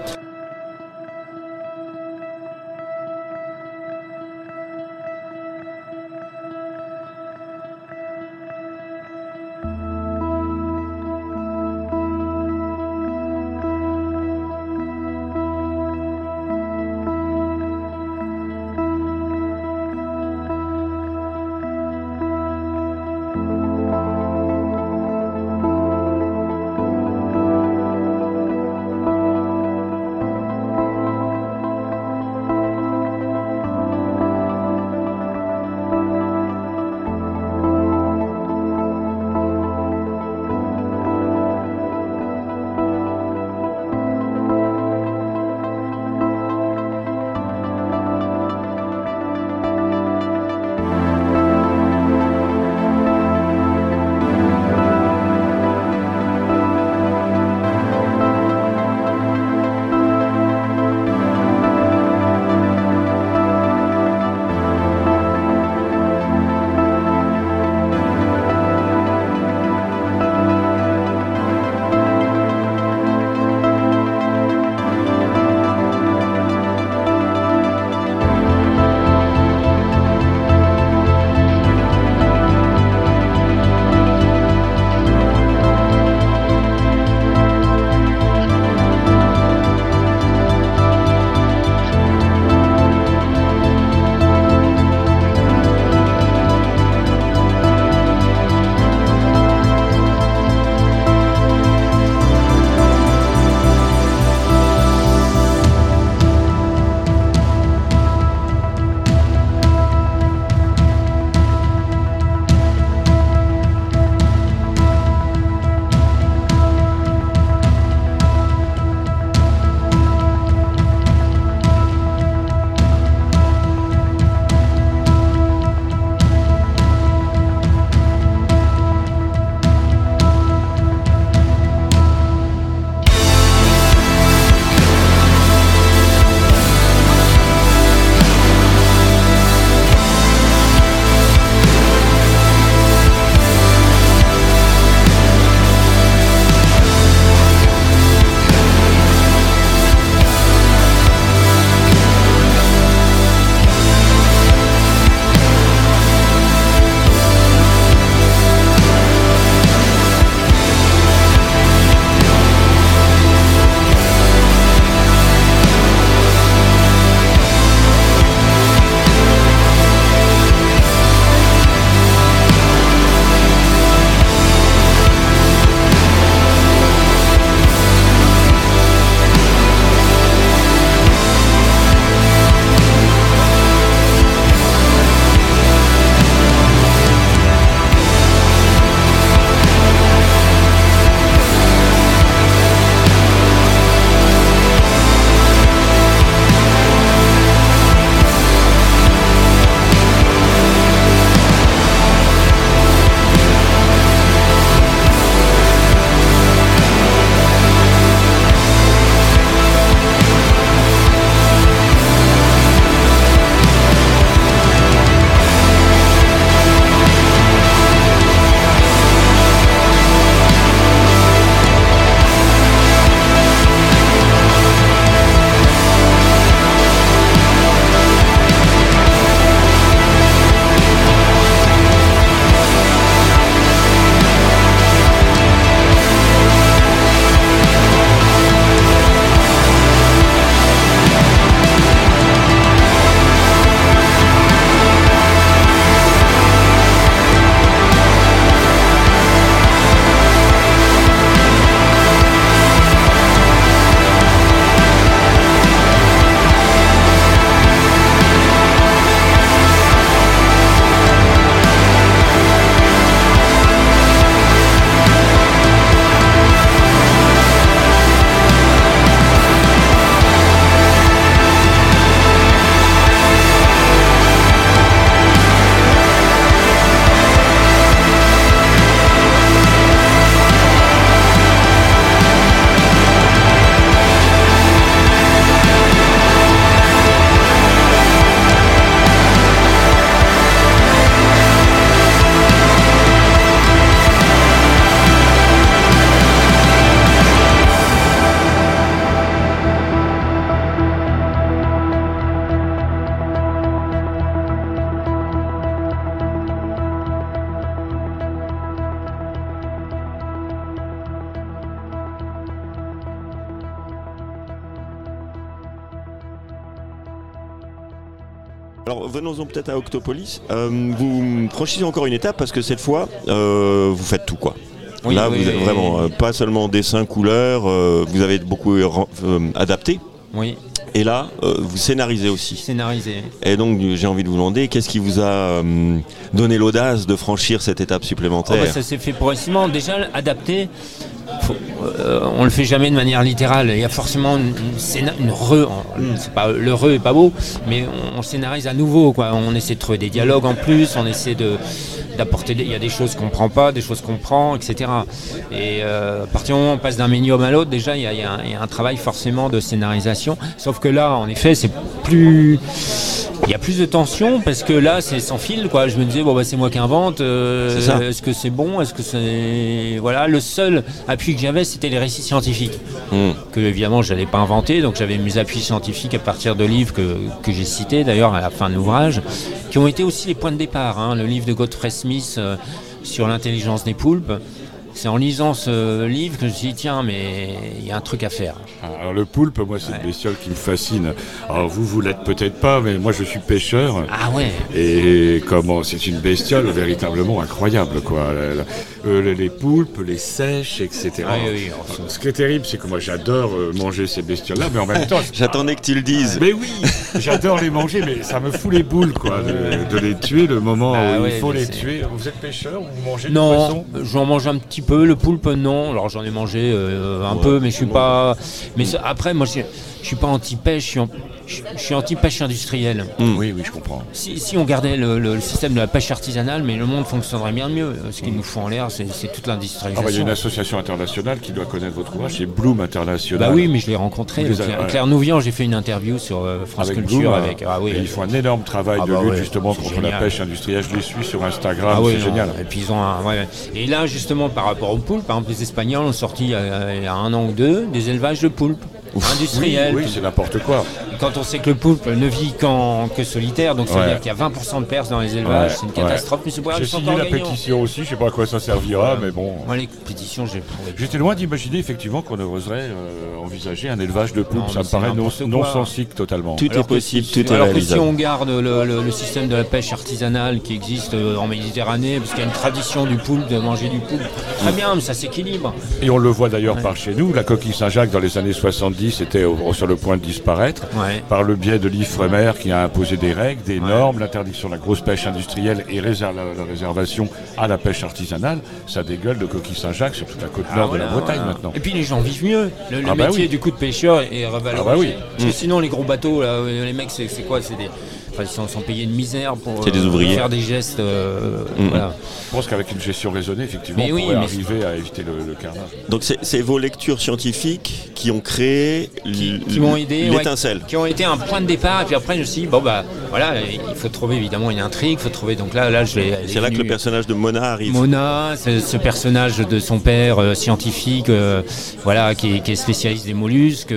Alors venons-en peut-être à Octopolis. Euh, vous franchissez encore une étape parce que cette fois, euh, vous faites tout quoi. Oui, Là, oui, vous êtes oui, vraiment oui. euh, pas seulement dessin, couleur, euh, vous avez beaucoup euh, euh, adapté. Oui, Et là, euh, vous scénarisez aussi. scénarisé. Et donc, j'ai envie de vous demander, qu'est-ce qui vous a euh, donné l'audace de franchir cette étape Oh, supplémentaire? bah, ça s'est fait progressivement. Déjà, adapté, faut- euh, on le fait jamais de manière littérale. Il y a forcément une, une, scéna- une re. C'est pas, le re est pas beau, mais on, on scénarise à nouveau, quoi. On essaie de trouver des dialogues en plus, on essaie de d'apporter des, il y a des choses qu'on prend pas, des choses qu'on prend, et cetera. Et euh, à partir du moment où on passe d'un médium à l'autre, déjà il y, a, il, y a un, il y a un travail forcément de scénarisation. Sauf que là, en effet, c'est plus, il y a plus de tension parce que là, c'est sans fil, quoi. Je me disais bon bah c'est moi qui invente. euh, C'est ça. Est-ce que c'est bon? Est-ce que c'est voilà, le seul appui que j'avais, c'était les récits scientifiques Mmh. que évidemment je n'allais pas inventer, donc j'avais mes appuis scientifiques à partir de livres que, que j'ai cités d'ailleurs à la fin de l'ouvrage, qui ont été aussi les points de départ, hein. Le livre de Godfrey Smith euh, sur l'intelligence des poulpes, c'est en lisant ce livre que je me suis dit tiens mais il y a un truc à faire. Alors le poulpe, moi c'est Ouais. une bestiole qui me fascine. Alors vous, vous l'êtes peut-être pas, mais moi je suis pêcheur. Ah ouais. Et comment, c'est une bestiole véritablement incroyable, quoi. La- la- euh, les, les poulpes, les sèches, et cetera. Oui, oui, enfin. Ce qui est terrible, c'est que moi j'adore euh, manger ces bestioles-là, mais en même temps, J'attendais que tu le dises. mais oui, j'adore les manger, mais ça me fout les boules, quoi, de, de les tuer le moment Bah où ouais, il faut mais les c'est- tuer. Vous êtes pêcheur ou vous mangez du Non, poisson? j'en mange un petit peu. Le poulpe, non. Alors j'en ai mangé euh, un peu, mais je suis pas. Mais ça- après, moi, je, je suis pas anti-pêche. Je suis, en- je- je suis anti-pêche industrielle. Oui, oui, je comprends. Si, si on gardait le, le- le système de la pêche artisanale, mais le monde fonctionnerait bien mieux. Ce qu'il nous faut en l'air, c'est c'est toute Ah l'industrialisation. bah, il y a une association internationale qui doit connaître votre ouvrage, c'est Bloom International. Bah oui, mais je l'ai rencontré. Vous les avez- Claire, ouais. Claire Nouvian, j'ai fait une interview sur euh, France avec Culture Bloom, avec. Ah oui. et ils font un énorme travail Ah de bah lutte ouais, justement c'est contre la génial. pêche industrielle. Je les suis sur Instagram, Ah oui, c'est non. génial. Et puis ils ont un, ouais. Et là, justement, par rapport aux poulpes, par exemple, les Espagnols ont sorti euh, il y a un an ou deux des élevages de poulpes industriels. Oui, oui, c'est n'importe quoi. Quand on sait que le poulpe ne vit qu'en que solitaire, donc ça veut Ouais. dire qu'il y a vingt pour cent de pertes dans les élevages, Ouais, c'est une ouais. catastrophe. Mais c'est pour ça J'ai que c'est signé encore la gagnant. pétition aussi, je sais pas à quoi ça servira, mais bon. Moi, les pétitions, j'ai trouvé. J'étais loin d'imaginer effectivement qu'on oserait euh, envisager un élevage de poulpes. Non, Ça mais me c'est paraît non, n'importe non quoi. sensique totalement. Tout Alors est que possible, si- tout est alors que si réalisable. on garde le, le- le système de la pêche artisanale qui existe euh, en Méditerranée, parce qu'il y a une tradition du poulpe, de manger du poulpe, très bien, mais ça s'équilibre. Et on le voit d'ailleurs Ouais. par chez nous, la coquille Saint-Jacques dans les années soixante-dix était au- sur le point de disparaître. Ouais. Par le biais de l'Ifremer qui a imposé des règles, des Ouais. normes, l'interdiction de la grosse pêche industrielle et réser- la, la réservation à la pêche artisanale, ça dégueule de coquille Saint-Jacques sur toute la côte Ah, nord voilà, de la Bretagne voilà. maintenant. Et puis les gens vivent mieux. Le, le Ah bah métier oui. du coup de pêcheur est revalorisé. Ah bah oui. Parce que sinon, les gros bateaux, là, euh, les mecs, c'est c'est quoi? C'est des. Enfin, ils sont, sont payés de misère pour C'est des ouvriers. faire des gestes. euh, Mhm. Voilà. Je pense qu'avec une gestion raisonnée, effectivement, Mais on oui, pourrait mais arriver à éviter le, le carnage. Donc c'est c'est vos lectures scientifiques qui ont créé Qui, l- qui m'ont aidé, ouais, l'étincelle. qui ont été un point de départ. Et puis après, je me suis dit, bon, bah, voilà, il faut trouver évidemment une intrigue, il faut trouver. Donc là, là je l'ai. elle est C'est là que le venue- personnage de Mona arrive. Mona, ce, ce personnage de son père euh, scientifique, euh, voilà, qui est, qui est spécialiste des mollusques,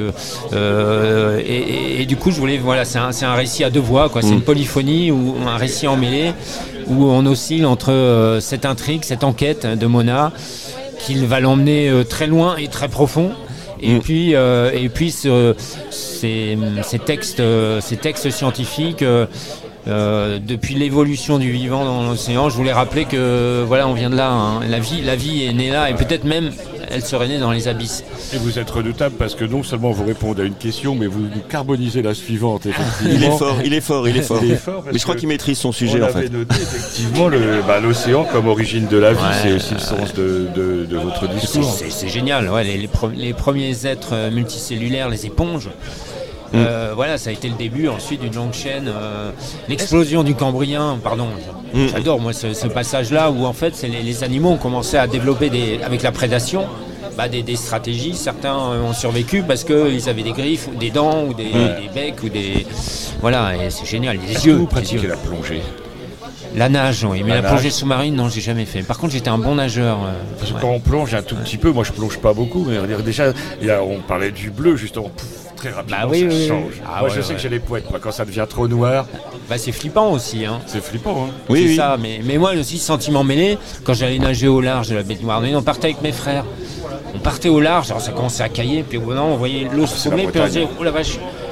euh, et, et- et du coup, je voulais, voilà, c'est un, c'est un récit à deux voix, quoi. C'est Mm. une polyphonie ou un récit emmêlé où on oscille entre euh, cette intrigue, cette enquête de Mona, qui va l'emmener euh, très loin et très profond. Et Mm. puis, euh, et puis ce- ces, ces textes, euh, ces textes scientifiques. euh, euh, depuis l'évolution du vivant dans l'océan, je voulais rappeler que voilà, on vient de là. Hein. La vie, la vie est née là, et peut-être même elle serait née dans les abysses. Et vous êtes redoutable parce que non seulement vous répondez à une question, mais vous nous carbonisez la suivante, effectivement. Il est fort, il est fort, il est fort. Il est fort parce Mais je crois que qu'il maîtrise son sujet on en avait fait. noté effectivement le- bah, l'océan comme origine de la vie, Ouais, c'est aussi le ouais. sens de, de- de votre C'est, discours. c'est- c'est génial. Ouais, les, les pre- les premiers êtres euh, multicellulaires, les éponges. Euh, voilà, ça a été le début ensuite d'une longue chaîne. euh, l'explosion du Cambrien, pardon. Mm. J'adore moi ce, ce passage-là où en fait c'est les, les animaux ont commencé à développer des, avec la prédation. Bah, des, des stratégies, certains euh, ont survécu parce qu'ils avaient des griffes, ou des dents, ou des, des becs, ou des. Voilà, et c'est génial, des Est-ce que yeux. vous des pratiquez yeux. la plongée? La nage, oui, mais La la, nage. plongée sous-marine, non, j'ai jamais fait. Par contre, j'étais un bon nageur. euh, Parce que ouais. quand on plonge un tout petit peu, moi je plonge pas beaucoup, mais on dirait déjà, il y a- on parlait du bleu justement, pouf, très rapidement Bah oui, ça oui, oui. change. Ah moi ouais, je sais ouais. que j'ai les poètes, moi, quand ça devient trop noir, Bah, c'est flippant aussi, hein. c'est flippant. Hein. Oui, c'est oui. ça, mais, mais moi aussi, sentiment mêlé, quand j'allais nager au large de la baie de Noirney, on partait avec mes frères. On partait au large, alors ça commençait à cailler, puis au bout d'un moment, on voyait l'eau se c'est la former, puis on se Bretagne. disait, oh la vache,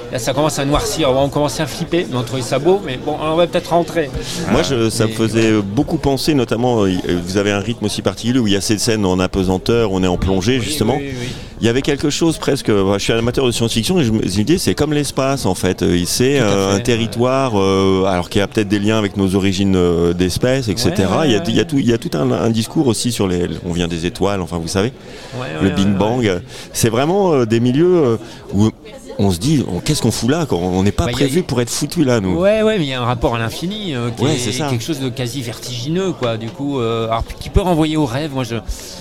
Là, ça commence à noircir. On commençait à flipper, mais on trouvait ça beau. Mais bon, on va peut-être rentrer. Moi, je, ça me Mais, faisait beaucoup penser, notamment, euh, vous avez un rythme aussi particulier où il y a ces scènes en apesanteur, on est en plongée, Oui, justement. oui, oui. Il y avait quelque chose presque. Je suis un amateur de science-fiction et je me suis dit, c'est comme l'espace en fait. Euh, C'est Tout à euh, fait, un territoire, euh, alors qu'il y a peut-être des liens avec nos origines euh, d'espèces, et cetera. Ouais, ouais, il, y a, ouais. il y a tout, il y a tout un, un discours aussi sur les. On vient des étoiles, enfin vous savez, Ouais, le ouais, Big ouais, Bang. ouais. C'est vraiment euh, des milieux euh, où on se dit, oh, qu'est-ce qu'on fout là quand on n'est pas Bah, y a- prévu pour être foutu là, nous. Ouais, ouais, mais il y a un rapport à l'infini euh, qui Ouais, est, c'est ça. quelque chose de quasi vertigineux, quoi. Du coup, euh, alors, qui peut renvoyer au rêve. Moi, je,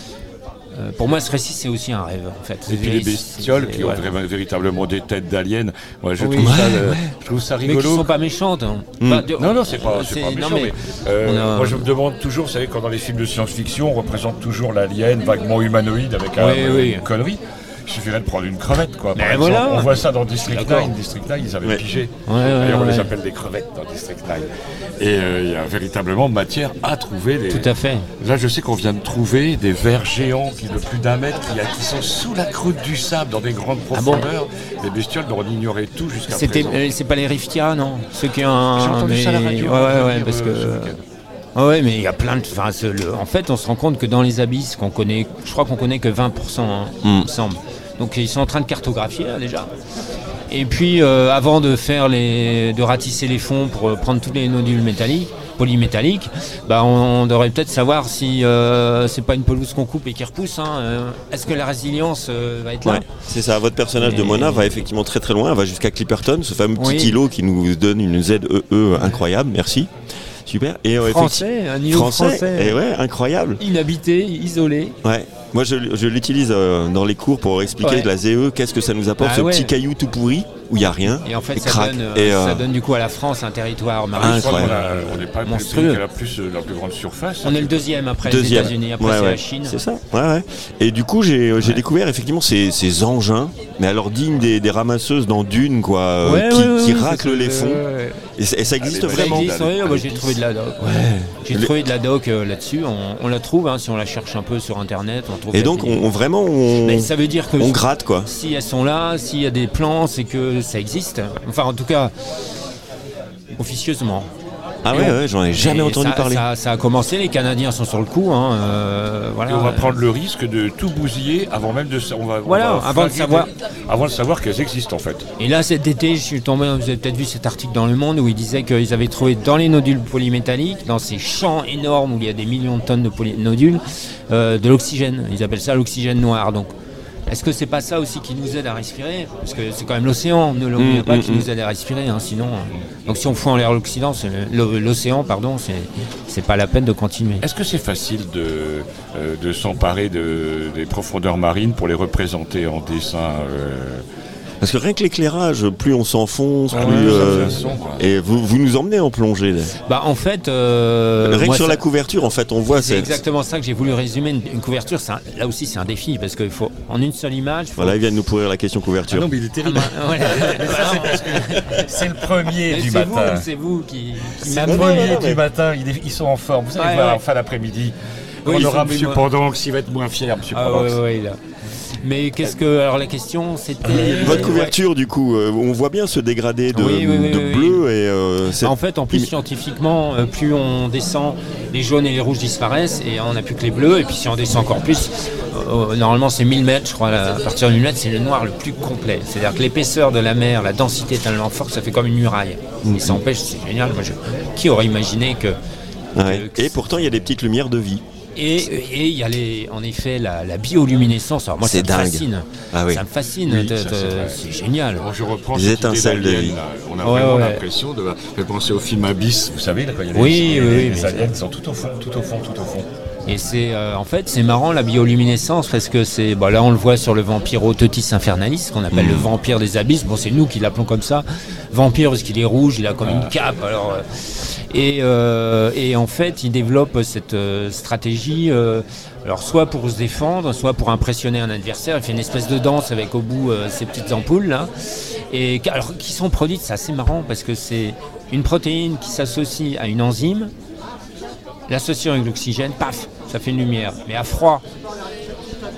euh, pour moi, ce récit, c'est aussi un rêve, en fait. Et puis les C'est- bestioles c'est- qui ont voilà. vraiment- véritablement des têtes d'aliens. Moi, je, Oui. trouve ça, Ouais, euh, ouais. je trouve ça Mais qui rigolo. sont pas méchantes. hein. Mm. Bah, de- Non, non, c'est pas, c'est c'est- pas non, méchant, mais mais, euh, on a- moi je me demande toujours, vous savez, quand dans les films de science-fiction, on représente toujours l'alien vaguement humanoïde avec un, Oui, euh, oui. une connerie. Il suffirait de prendre une crevette, quoi. Par Mais exemple. voilà. On voit ça dans District D'accord. neuf. District neuf, ils avaient Ouais. pigé. Ouais, ouais, D'ailleurs, on ouais. les appelle des crevettes dans District neuf. Et euh, il y a véritablement matière à trouver. Des... Tout à fait. Là, je sais qu'on vient de trouver des vers géants qui, de plus d'un mètre qui, qui sont sous la croûte du sable dans des grandes Ah bon profondeurs. Des bestioles dont on ignorait tout jusqu'à C'était, présent. euh, c'est pas les Riftia, non? Ceux qui ont un. J'ai entendu mais- ça à la radio. Ouais, ouais, ouais, dire, parce euh, que. ce week-end. Ah ouais, mais il y a plein de. Enfin, ce- le- en fait, on se rend compte que dans les abysses qu'on connaît, je crois qu'on connaît que vingt pour cent, hein, Mm. il me semble. Donc ils sont en train de cartographier là déjà. Et puis euh, avant de faire les, de ratisser les fonds pour euh, prendre tous les nodules métalliques, polymétalliques, bah on, on devrait peut-être savoir si euh, c'est pas une pelouse qu'on coupe et qui repousse. Hein, euh, est-ce que la résilience euh, va être là? Ouais, c'est ça. Votre personnage de Mais- Mona va effectivement très très loin. Elle va jusqu'à Clipperton, ce fameux petit Oui. îlot qui nous donne une Z E E incroyable. Merci. Super. Et euh, Français, un effectivement- îlot français. français. Et ouais, incroyable. Inhabité, isolé. Ouais. Moi, je, je l'utilise euh, dans les cours pour expliquer Ouais. de la Z E, qu'est-ce que ça nous apporte, Ah ce ouais. petit caillou tout pourri où il y a rien. Et en fait, et ça, crac. donne, euh, Et, euh, ça donne du coup à la France un territoire marin. Je crois qu'on incroyable. a- on n'est pas le Monstrueux. pays qui a la plus, euh, la plus grande surface. On est le deuxième après Deuxième. les États-Unis, après Ouais, c'est ouais. la Chine. C'est ça. Ouais, ouais. Et du coup, j'ai j'ai Ouais. découvert effectivement ces, ces engins, mais alors dignes des, des ramasseuses dans Dune, quoi, euh, Ouais, qui, ouais, ouais, qui ouais, raclent c'est- les fonds. ouais, ouais. Et, ça- et ça existe Allez, Ça vraiment. existe, ouais, moi, j'ai trouvé de la doc. J'ai Le- trouvé de la doc euh, là-dessus. On, on la trouve hein, si on la cherche un peu sur internet. On trouve Et la donc, vidéo. on, on- vraiment, on, Mais ça veut dire que on gratte, quoi. si elles sont là, s'il y a des plans, c'est que ça existe. Enfin, en tout cas, officieusement. Ah Et ouais, on- ouais, j'en ai jamais Et entendu ça, parler. Ça, ça a commencé, les Canadiens sont sur le coup. Hein, euh, voilà. Et on va prendre le risque de tout bousiller avant même de sa- on va, on Voilà, va avant de flinguer savoir. des- avant de savoir qu'elles existent en fait. Et là, cet été, je suis tombé, vous avez peut-être vu cet article dans Le Monde où il disait qu'ils avaient trouvé dans les nodules polymétalliques, dans ces champs énormes où il y a des millions de tonnes de poly- nodules, euh, de l'oxygène. Ils appellent ça l'oxygène noir. Donc, est-ce que c'est pas ça aussi qui nous aide à respirer? Parce que c'est quand même l'océan, ne l'oubliez Mm, pas, mm, qui mm. nous aide à respirer. Hein, sinon, euh, donc si on fout en l'air l'Occident, c'est- l'o- l'océan, pardon, c'est c'est pas la peine de continuer. Est-ce que c'est facile de, euh, de s'emparer de, des profondeurs marines pour les représenter en dessin euh, Parce que rien que l'éclairage, plus on s'enfonce, Ah plus. ouais, ça euh, fait un son, quoi. et vous, vous nous emmenez en plongée. Là. Bah en fait, euh, Rien moi, que sur ça- la couverture, en fait, on voit. c'est cette- exactement ça que j'ai voulu résumer. Une, une couverture, c'est un- là aussi, c'est un défi parce qu'il faut en une seule image. Faut... Voilà, ils viennent nous pourrir la question couverture. mais il est terrible. Voilà. C'est le premier Mais du c'est vous, matin. c'est vous qui, qui C'est m'avez- le non, non, premier non, mais- du matin, il est- ils sont en forme. Vous allez Ouais, voir ouais. en fin d'après-midi. Oui, on ils aura sont M. plus- Pendant qui va être moins fier, M. Ah Pendant. ouais, ouais, là. Mais qu'est-ce que. Alors la question, c'était. Votre Ouais. couverture, du coup, euh, on voit bien ce dégradé de, Oui, oui, oui, de oui, bleu et. euh, c'est- En fait, en plus, Il- scientifiquement, euh, plus on descend, les jaunes et les rouges disparaissent et on n'a plus que les bleus. Et puis si on descend encore plus, euh, normalement c'est mille mètres, je crois, là, à partir de mille mètres, c'est le noir le plus complet. C'est-à-dire que l'épaisseur de la mer, la densité est tellement forte que ça fait comme une muraille. Et ça empêche, c'est génial. Moi, je- Qui aurait imaginé que. Ouais. que- Et pourtant, il y a des petites lumières de vie. Et et il y a les, en effet la, la bioluminescence. Alors moi, ça C'est me dingue. fascine. Ah oui. Ça me fascine. Oui, de- ça, de- c'est vrai. c'est génial. Bon, je reprends Les cette idée étincelles de d'alien, vie. là. On a Ouais, vraiment ouais. l'impression de fait penser au film Abyss, vous savez, là, quand il y a les, Oui, les- oui, les oui, mais- aliens qui sont tout au fond, tout au fond, tout au fond. Et c'est euh, en fait c'est marrant la bioluminescence parce que c'est bon, là on le voit sur le Vampiro Teutis Infernalis qu'on appelle le vampire des abysses. Bon c'est nous qui l'appelons comme ça, vampire parce qu'il est rouge, il a comme une cape. Alors euh, et, euh, et en fait il développe cette euh, stratégie. euh, alors soit pour se défendre, soit pour impressionner un adversaire. Il fait une espèce de danse avec au bout euh, ces petites ampoules là. Et qui- alors qui sont produites, c'est assez marrant parce que c'est une protéine qui s'associe à une enzyme. L'association avec l'oxygène, paf, ça fait une lumière. Mais à froid,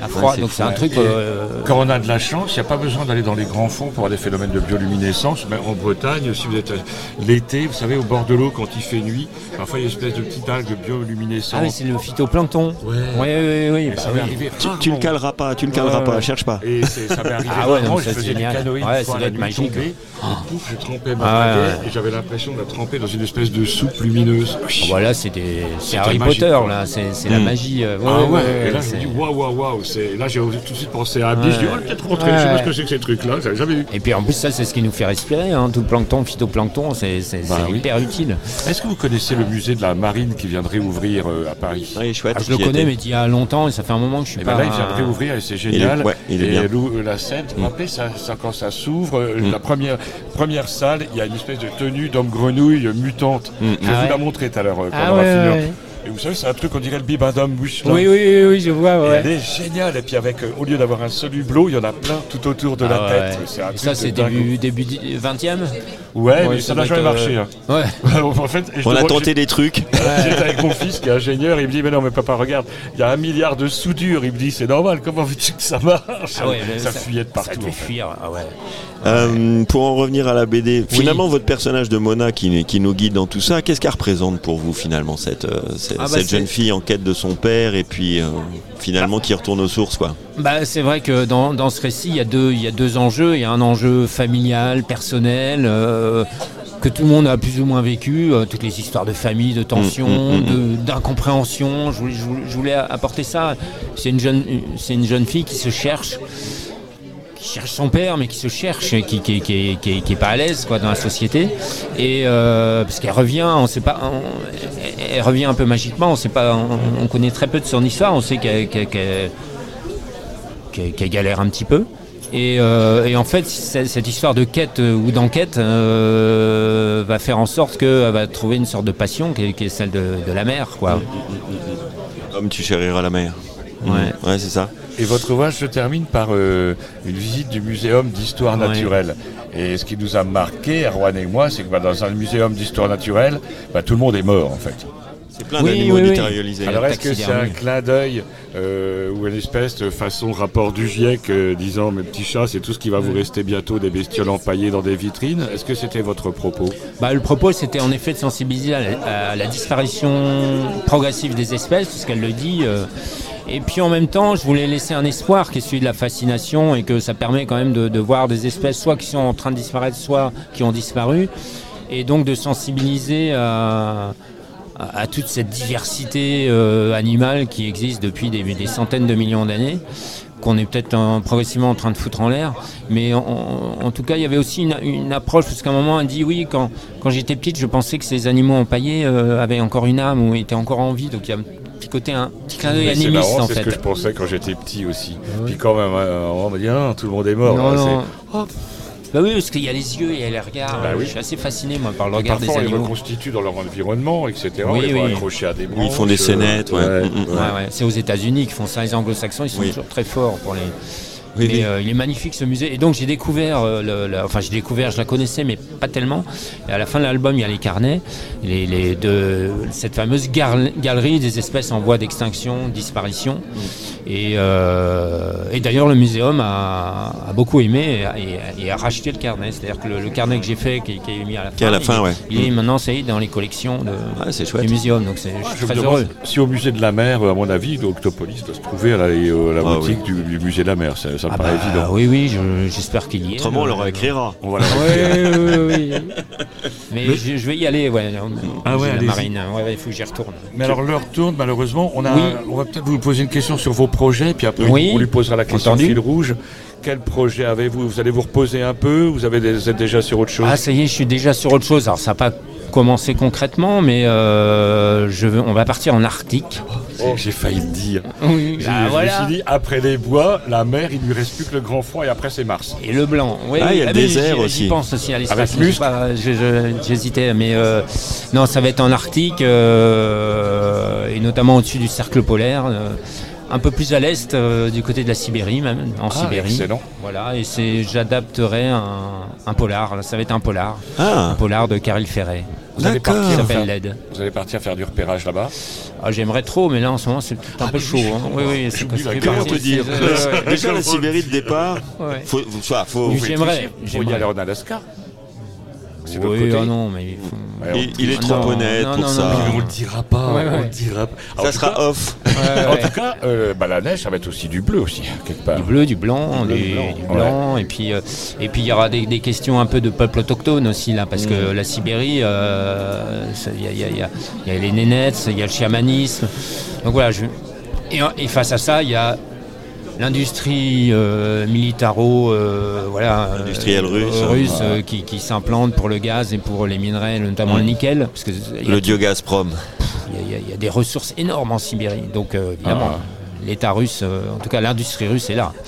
à froid. Ouais, c'est donc c'est un Ouais. truc. Et euh, Quand on a de la chance, il n'y a pas besoin d'aller dans les grands fonds pour avoir des phénomènes de bioluminescence. Mais en Bretagne, si vous êtes l'été, vous savez, au bord de l'eau, quand il fait nuit, parfois il y a une espèce de petite algue bioluminescente. Ah oui, c'est le phytoplancton. Ouais. Oui, oui, oui. Et bah ça oui. m'est arrivé Tu, tu le rarement. caleras pas, tu le caleras Ouais, pas, ouais. cherche pas. Et c'est- ça m'est arrivé Ah ouais, rarement, non, je ça, c'est faisais du génial. canoë une Ouais, fois ça la doit être nuit magique. tombée, et pouf, je trempais ma Ah ouais, baguette ouais. et j'avais l'impression de la tremper dans une espèce de soupe lumineuse. Ah, voilà, c'est des- c'est C'était Harry magique, Potter, quoi. là. C'est c'est la Mm. magie. euh, Ah ouais, ouais, et là je c'est- me dis waouh waouh waouh, c'est- là j'ai tout de suite pensé à un biche, je dis oh peut-être rentrer, je sais pas ce que c'est que ces trucs-là, j'avais jamais vu. Et puis en plus, ça, c'est ce qui nous fait respirer. Hein. Tout le plancton, phytoplancton, c'est c'est- Bah c'est oui. hyper utile. Est-ce que vous connaissez le musée de la marine qui vient de réouvrir euh, à Paris? Ouais, chouette. Ah, je le j'y connais, étais. mais il y a longtemps et ça fait un moment que je suis Et pas. ben là, il vient de réouvrir et c'est génial. est- ouais, il est et bien. l'eau- euh, la scène, vous vous rappelez, ça, ça, quand ça s'ouvre, euh, Mm. la première, première salle, il y a une espèce de tenue d'homme grenouille euh, mutante. Mm. Je vais Ah vous ouais. la montrer tout à l'heure euh, quand Ah on va ouais, finir. ouais, ouais. Et vous savez, c'est un truc, on dirait le bibendum bouche. Oui, oui, oui, oui, je vois, Et ouais. elle est géniale. Et puis avec, euh, au lieu d'avoir un seul hublot, il y en a plein tout autour de la Ah tête. ouais. C'est un Et truc ça, de c'est dingue. début, début vingtième. Ouais, Ouais, mais ça ça n'a doit jamais être, marché. hein. Ouais. en fait, et je On a demande- tenté des trucs. J'étais avec mon fils qui est ingénieur, il me dit mais non mais papa regarde, il y a un milliard de soudures, il me dit c'est normal, comment veux-tu que ça marche? Ah ouais, mais ça, fuyait de Ça partout. devait en fait. fuir, ah ouais. Euh, pour en revenir à la B D, finalement, votre personnage de Mona qui, qui nous guide dans tout ça, qu'est-ce qu'elle représente pour vous finalement, cette, euh, cette, Ah bah cette c'est- jeune fille en quête de son père et puis euh, finalement qui retourne aux sources, quoi. Bah, c'est vrai que dans, dans ce récit, il y, a deux, il y a deux enjeux. Il y a un enjeu familial, personnel, euh, que tout le monde a plus ou moins vécu. euh, toutes les histoires de famille, de tension, Mm, mm, mm, de- d'incompréhension. Je voulais, je voulais- je voulais apporter ça. C'est une jeune, c'est une jeune fille qui se cherche, qui cherche son père, mais qui se cherche, et qui qui, qui, qui, qui est pas à l'aise quoi dans la société. Et euh, parce qu'elle revient, on sait pas, on- elle revient un peu magiquement. On sait pas, on, on connaît très peu de son histoire. On sait qu'elle qu'elle- qu'elle- qu'elle qu'elle galère un petit peu. Et, euh, et en fait, c- cette histoire de quête euh, ou d'enquête euh, va faire en sorte qu'elle va trouver une sorte de passion qui est, qui est celle de, de la mer, quoi. Comme tu chériras la mer. Ouais. Mm. Ouais, c'est ça. Et votre ouvrage se termine par euh, une visite du muséum d'histoire Ouais. naturelle. Et ce qui nous a marqué, Erwan et moi, c'est que bah, dans un muséum d'histoire naturelle, bah, tout le monde est mort en fait. C'est plein Oui, d'animaux oui, oui. détérialisés. Alors est-ce que c'est un taxidermie. clin d'œil euh, ou une espèce de façon rapport du GIEC euh, disant mes petits chats c'est tout ce qui va vous rester bientôt des bestioles empaillées dans des vitrines? Est-ce que c'était votre propos? Bah, le propos, c'était en effet de sensibiliser à la, à la disparition progressive des espèces, parce qu'elle le dit. euh, et puis en même temps, je voulais laisser un espoir qui est celui de la fascination et que ça permet quand même de, de voir des espèces soit qui sont en train de disparaître, soit qui ont disparu. Et donc de sensibiliser à, à, à toute cette diversité euh, animale qui existe depuis des, des centaines de millions d'années, qu'on est peut-être en- progressivement en train de foutre en l'air. Mais en, en tout cas, il y avait aussi une, une approche, parce qu'à un moment, elle dit oui, quand, quand j'étais petite, je pensais que ces animaux empaillés euh, avaient encore une âme ou étaient encore en vie. Donc il y a un petit côté, un petit clin d'œil Mais c'est animiste marrant, en c'est fait. ce que je pensais quand j'étais petit aussi. Puis quand même, hein, on me dit ah, tout le monde est mort. Non, Ah, non. c'est- Oh, Bah oui, parce qu'il y a les yeux et il y a les regards. Bah oui. Je suis assez fasciné moi par le regard des Parfois, on les animaux. reconstitue dans leur environnement, et cetera. Oui, on les voit oui. accrochés à des branches. Où ils font des scénettes, ouais. ouais, Mm, mm. ouais. Ouais, ouais. C'est aux États-Unis qui font ça. Les Anglo-Saxons, ils sont Oui. toujours très forts pour les. Oui, mais oui. euh, il est magnifique ce musée. Et donc j'ai découvert, euh, le, le- enfin j'ai découvert, je la connaissais mais pas tellement. Et à la fin de l'album, il y a les carnets, les, les de cette fameuse gar- galerie des espèces en voie d'extinction, disparition. Et, euh, et d'ailleurs le muséum a, a beaucoup aimé et, et- et a racheté le carnet. C'est-à-dire que le, le carnet que j'ai fait, qui, qui est mis à la fin, Qui est à la fin, il, ouais. il est maintenant ça y est, dans les collections de, Ah, c'est chouette. du muséum. Donc c'est, je Je suis me très demande heureux. si au musée de la mer, à mon avis, l'Octopolis doit se trouver à la, euh, la Ah, boutique du, du musée de la mer. Ça, ça me Ah paraît bah, évident. oui, oui, je- j'espère qu'il y est. Autrement, on leur Euh, écrira. On va la Oui, oui, oui. Mais, je, je vais y aller, ouais. au Ah musée ouais, de la allez-y. marine. Ouais, ouais, il faut que j'y retourne. Mais alors l'heure tourne malheureusement. On a, Oui. on va peut-être vous poser une question sur vos projets, puis après Oui. on lui posera la question Entendu. fil rouge. Quel projet avez-vous? Vous allez vous reposer un peu? Vous avez des- vous êtes déjà sur autre chose? Ah, ça y est, je suis déjà sur autre chose. Alors, ça n'a pas commencé concrètement, mais euh, je veux, on va partir en Arctique. Oh, j'ai failli le dire. Oui, J'ai- bah, je voilà. me suis dit après les bois, la mer, il lui reste plus que le grand froid et après c'est Mars. Et le blanc. Oui, Ah, il y a le mais désert j'y- aussi. J'y pense aussi à l'espace. Avec mais Musk. je sais pas, je- je- J'hésitais, mais euh, non, ça va être en Arctique euh, et notamment au-dessus du cercle polaire. euh, un peu plus à l'est, euh, du côté de la Sibérie même, en Ah, Sibérie. excellent. Voilà, et c'est, j'adapterai un, un polar. Là, ça va être un polar, Ah, un polar de Caril Ferret. Vous allez D'accord. partir Ça s'appelle faire- L E D. Vous allez partir faire du repérage là-bas. Ah, j'aimerais trop, mais là en ce moment c'est un peu chaud. Hein. Oui, oui, c'est j'oublie la c'est Comment on parti, peut dire c'est- ouais, ouais. Déjà la Sibérie de départ, Ouais. faut, faut, faut- Oui, faut- j'aimerais. Faut y j'aimerais. aller en Alaska. C'est de l'autre Oui, côté. ah non, mais il faut- Ouais, on- il, il est trop Non, honnête non, pour non, ça. non, Mais on le dira pas, Ouais, on ouais. le dira pas. En Ça tout sera cas- off. Ouais, En ouais. tout cas, euh, bah, la neige, ça va être aussi du bleu aussi, quelque part. Du bleu, du blanc, bleu, du, du blanc. du blanc, et puis euh, et puis il y aura des, des questions un peu de peuple autochtone aussi là, parce Mm. que la Sibérie, euh, ça- il y, a, il y a- il y a- il y a les nénettes, il y a le chamanisme, donc voilà. Je, et, et face à ça, il y a l'industrie euh, militaro, euh, voilà, euh, Industrielle russe. euh, russe, euh, qui, qui s'implante pour le gaz et pour les minerais, notamment le nickel, parce que il y a Le dieu Gazprom. il y a- il y, a- il y a des ressources énormes en Sibérie. Donc, euh, évidemment, l'État russe, euh, en tout cas l'industrie russe est là,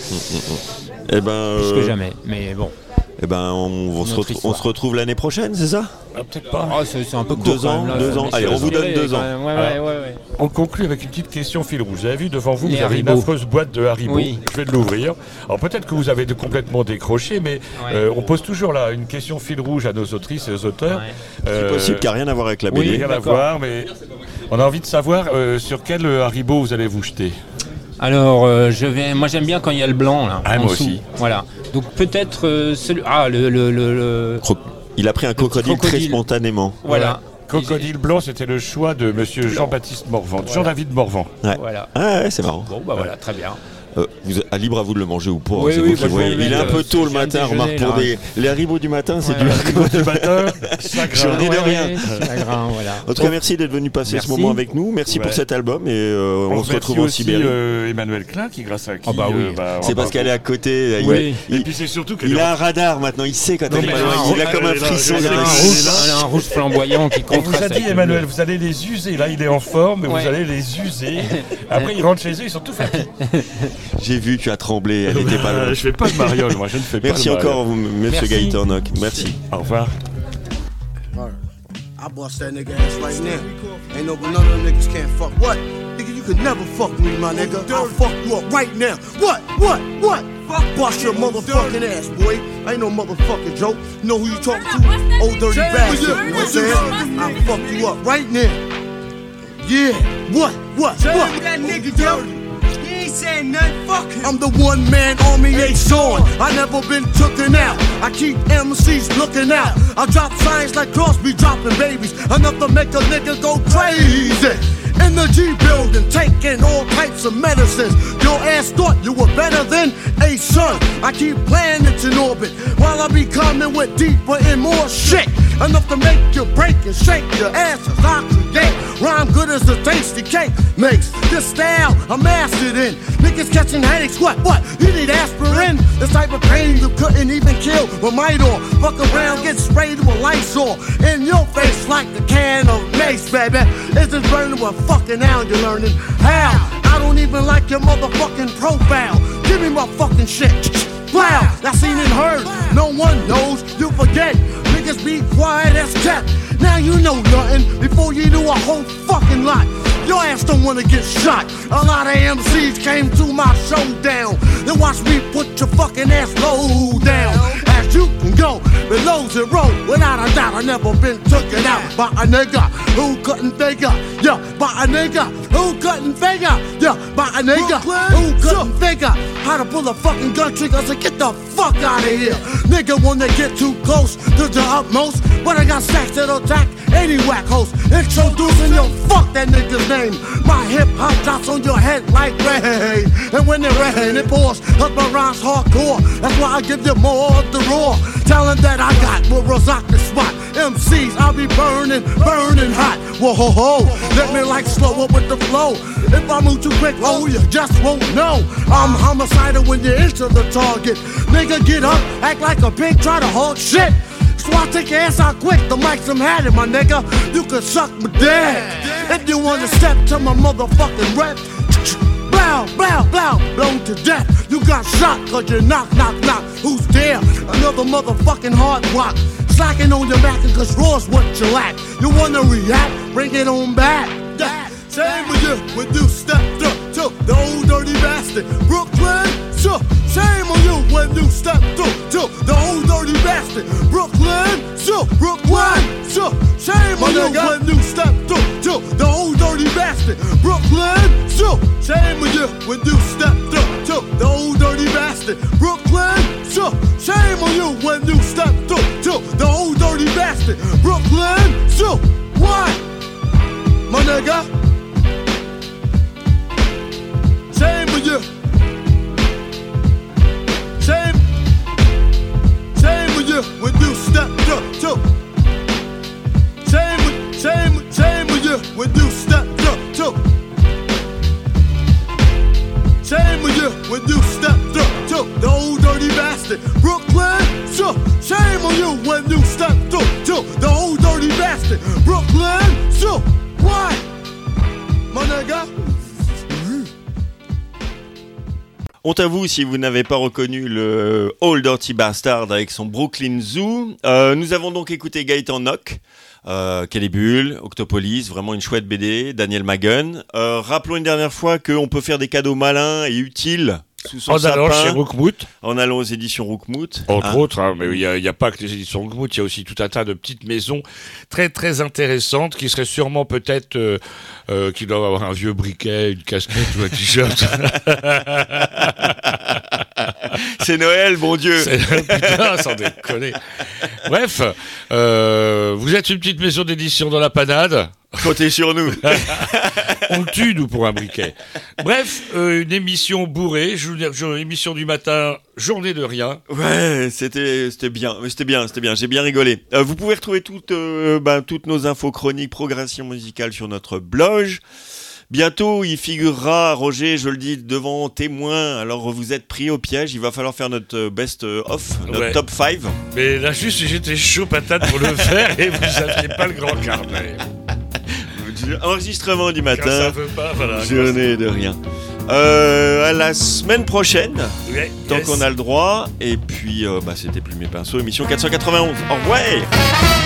Eh ben, plus euh, que jamais. Mais bon, eh ben, on, on se Notre retrouve, on histoire. se retrouve l'année prochaine, c'est ça? Ah, peut-être pas. oh, c'est c'est un peu court. Deux quand ans, même, là, deux ans. mais Allez, c'est on vous donne inspiré, deux quand ans. même. Ouais, Alors, ouais, ouais, ouais. On conclut avec une petite question fil rouge. Vous avez vu devant vous, Les vous avez une Haribo. affreuse boîte de Haribo. Oui. Je vais de l'ouvrir. Alors peut-être que vous avez de- complètement décroché, mais Ouais. euh, on pose toujours là une question fil rouge à nos autrices et aux auteurs. Ouais. C'est Euh, possible, qui n'a rien à voir avec la B D. oui, rien à d'accord. voir, mais on a envie de savoir euh, sur quel euh, Haribo vous allez vous jeter. Alors, euh, je vais, moi j'aime bien quand il y a le blanc là. Ah, en moi dessous. aussi. Voilà. Donc peut-être euh, celui. Ah, le. le, le, le- Cro- Il a pris un crocodile, très crocodile. spontanément. Voilà. Crocodile blanc, c'était le choix de monsieur Jean-Baptiste Morvan, Jean-David Morvan. Ouais. Voilà. Ah ouais, c'est marrant. Bon, bah voilà, très bien. Euh, vous, à libre à vous de le manger ou pas. Oui, c'est oui, vous qui bah, je voyez. vais le Il est un mettre, peu euh, tôt le je viens de matin, déjeuner, remarque, pour là. des, les haribots du matin, c'est Ouais, du ouais. Du matin, ça J'en grimpe. ai de rien. Ouais, c'est grain, voilà. En tout cas, merci d'être venu passer Merci. ce moment avec nous. Merci Ouais. pour cet album et euh, on, On, se retrouve remercie en aussi Sibérie. euh, Emmanuel Klein, qui grâce à qui... Ah bah oui. euh, bah, C'est on parce va- qu'elle est à côté. Il, Oui. il- Et puis c'est surtout qu'elle il est a un radar maintenant. Il sait quand elle est mais pas elle a loin. un Il a comme un elle est là, frisson. elle est Elle a un là, derrière. rouge, elle est là. elle a un rouge flamboyant qui On vous contraste a dit, avec le Emmanuel, bleu. vous allez les user. Là, il est en forme, mais Ouais. vous allez les user. Après, ils rentrent chez eux, ils sont tout fatigués. J'ai vu, tu as tremblé. Elle n'était pas loin. Je fais pas de mariole, moi, je ne fais pas Merci de mariole. encore, monsieur Merci. Gaëtan Nock. Merci. Au revoir. I bust that nigga ass right now. Ain't no none of them niggas can't fuck. What? Nigga, you could never fuck me, my nigga. I'll fuck you up right now. What? What? What? Fuck bust your motherfucking ass, boy. I ain't no motherfucking joke. You know who you talking to? Old dirty bastard. You know what I'm saying? I'll fuck you up right now. Yeah. What? What? What? That nigga dirty. He ain't saying nothing. Fuck him. I'm the one man army ain't showing. I never been tooken out. I keep M Cs looking out. I drop signs like Crosby dropping babies. Enough to make a nigga go crazy. In the G building, taking all types of medicines. Your ass thought you were better than a son. I keep planets in orbit while I be coming with deeper and more shit. Enough to make you break and shake your asses. I create rhyme good as a tasty cake makes. This style I mastered in. Niggas catching headaches. What? What? You need aspirin? This type of pain you couldn't even kill with might on. Fuck around, get sprayed with Lysol in your face like a can of mace, baby. It's just burning with fucking now you're learning how. I don't even like your motherfucking profile. Give me my fucking shit. Wow, that's seen and heard. No one knows, you forget. Niggas be quiet as kept. Now you know nothing before you do a whole fucking lot. Your ass don't wanna get shot. A lot of M Cs came to my showdown. Then watch me put your fucking ass low down. As you can go below zero, without a doubt, I never been taken out by a nigga who couldn't figure. Yeah, by a nigga who couldn't figure. Yeah, by a nigga who couldn't figure how to pull a fucking gun trigger. So get the fuck out of here. Nigga wanna get too close to the utmost, but I got stacks that'll attack any whack host. Introducing your fuck that nigga's name. My hip hop drops on your head like rain. And when it rain, it pours. Cause my rhymes hardcore. That's why I give you more of the raw. Talent that I got will rock the spot. M Cs, I'll be burning, burning hot. Whoa ho ho. Let me like slow up with the flow. If I move too quick, oh, you just won't know. I'm homicidal when you enter the target. Nigga, get up, act like a pig, try to hog shit. So I take your ass out quick, the mic's I'm had it, my nigga. You can suck my dick. If you wanna step to my motherfucking rep, blow, blow, blow, blown to death. You got shot cause you knock, knock, knock. Who's there? Another motherfucking hard rock. Slacking on your back cause raw's what you lack. You wanna react? Bring it on back. Yeah. Same with you when you stepped up to the old dirty bastard. Brooklyn, sure. Shame on you when you stepped through to the old dirty bastard. Brooklyn, sure. Brooklyn, sure. Shame when you stepped up to the old dirty bastard. Brooklyn, so shame on you when you stepped up to the old dirty bastard. Brooklyn, so what, my nigga? Shame on you. Shame, shame on you when you stepped up to. Shame, shame, shame on you when you stepped up to. Shame on you when you stepped up to the old dirty bastard. Brooklyn, so shame on you when you stepped up to the old dirty bastard. Brooklyn, so what, my nigga? Honte à vous si vous n'avez pas reconnu le Old Dirty Bastard avec son Brooklyn Zoo. Euh, nous avons donc écouté Gaëtan Nock, euh, Cannibule, Octopolis, vraiment une chouette B D, Daniel Magen. Euh, rappelons une dernière fois qu'on peut faire des cadeaux malins et utiles sous son en sapin. allant chez Roukmout. En allant aux éditions Roukmout. Entre hein. autres, hein, mais il n'y a, a pas que les éditions Roukmout, il y a aussi tout un tas de petites maisons très très intéressantes qui seraient sûrement peut-être euh, euh, qui doivent avoir un vieux briquet, une casquette ou un t-shirt. C'est Noël, bon Dieu. C'est, putain, sans déconner. Bref, euh, vous êtes une petite maison d'édition dans la panade. Comptez sur nous. On le tue, nous, pour un briquet. Bref, euh, une émission bourrée, je veux dire, je- émission du matin, journée de rien. Ouais, c'était c'était bien, c'était bien, c'était bien. J'ai bien rigolé. Euh, vous pouvez retrouver toutes euh, ben, toutes nos infos chroniques, progression musicale sur notre blog. Bientôt, il figurera, Roger, je le dis, devant témoin. Alors, vous êtes pris au piège. Il va falloir faire notre best off, notre Ouais. top cinq. Mais là, juste, j'étais chaud patate pour le faire et vous n'aviez pas le grand carnet. Enregistrement du Quand ça matin. veut pas, voilà. Journée de rien. Euh, à la semaine prochaine, Ouais, tant yes. qu'on a le droit. Et puis, euh, bah, c'était Plume et Pinceau, émission quatre cent quatre-vingt-onze. Au revoir.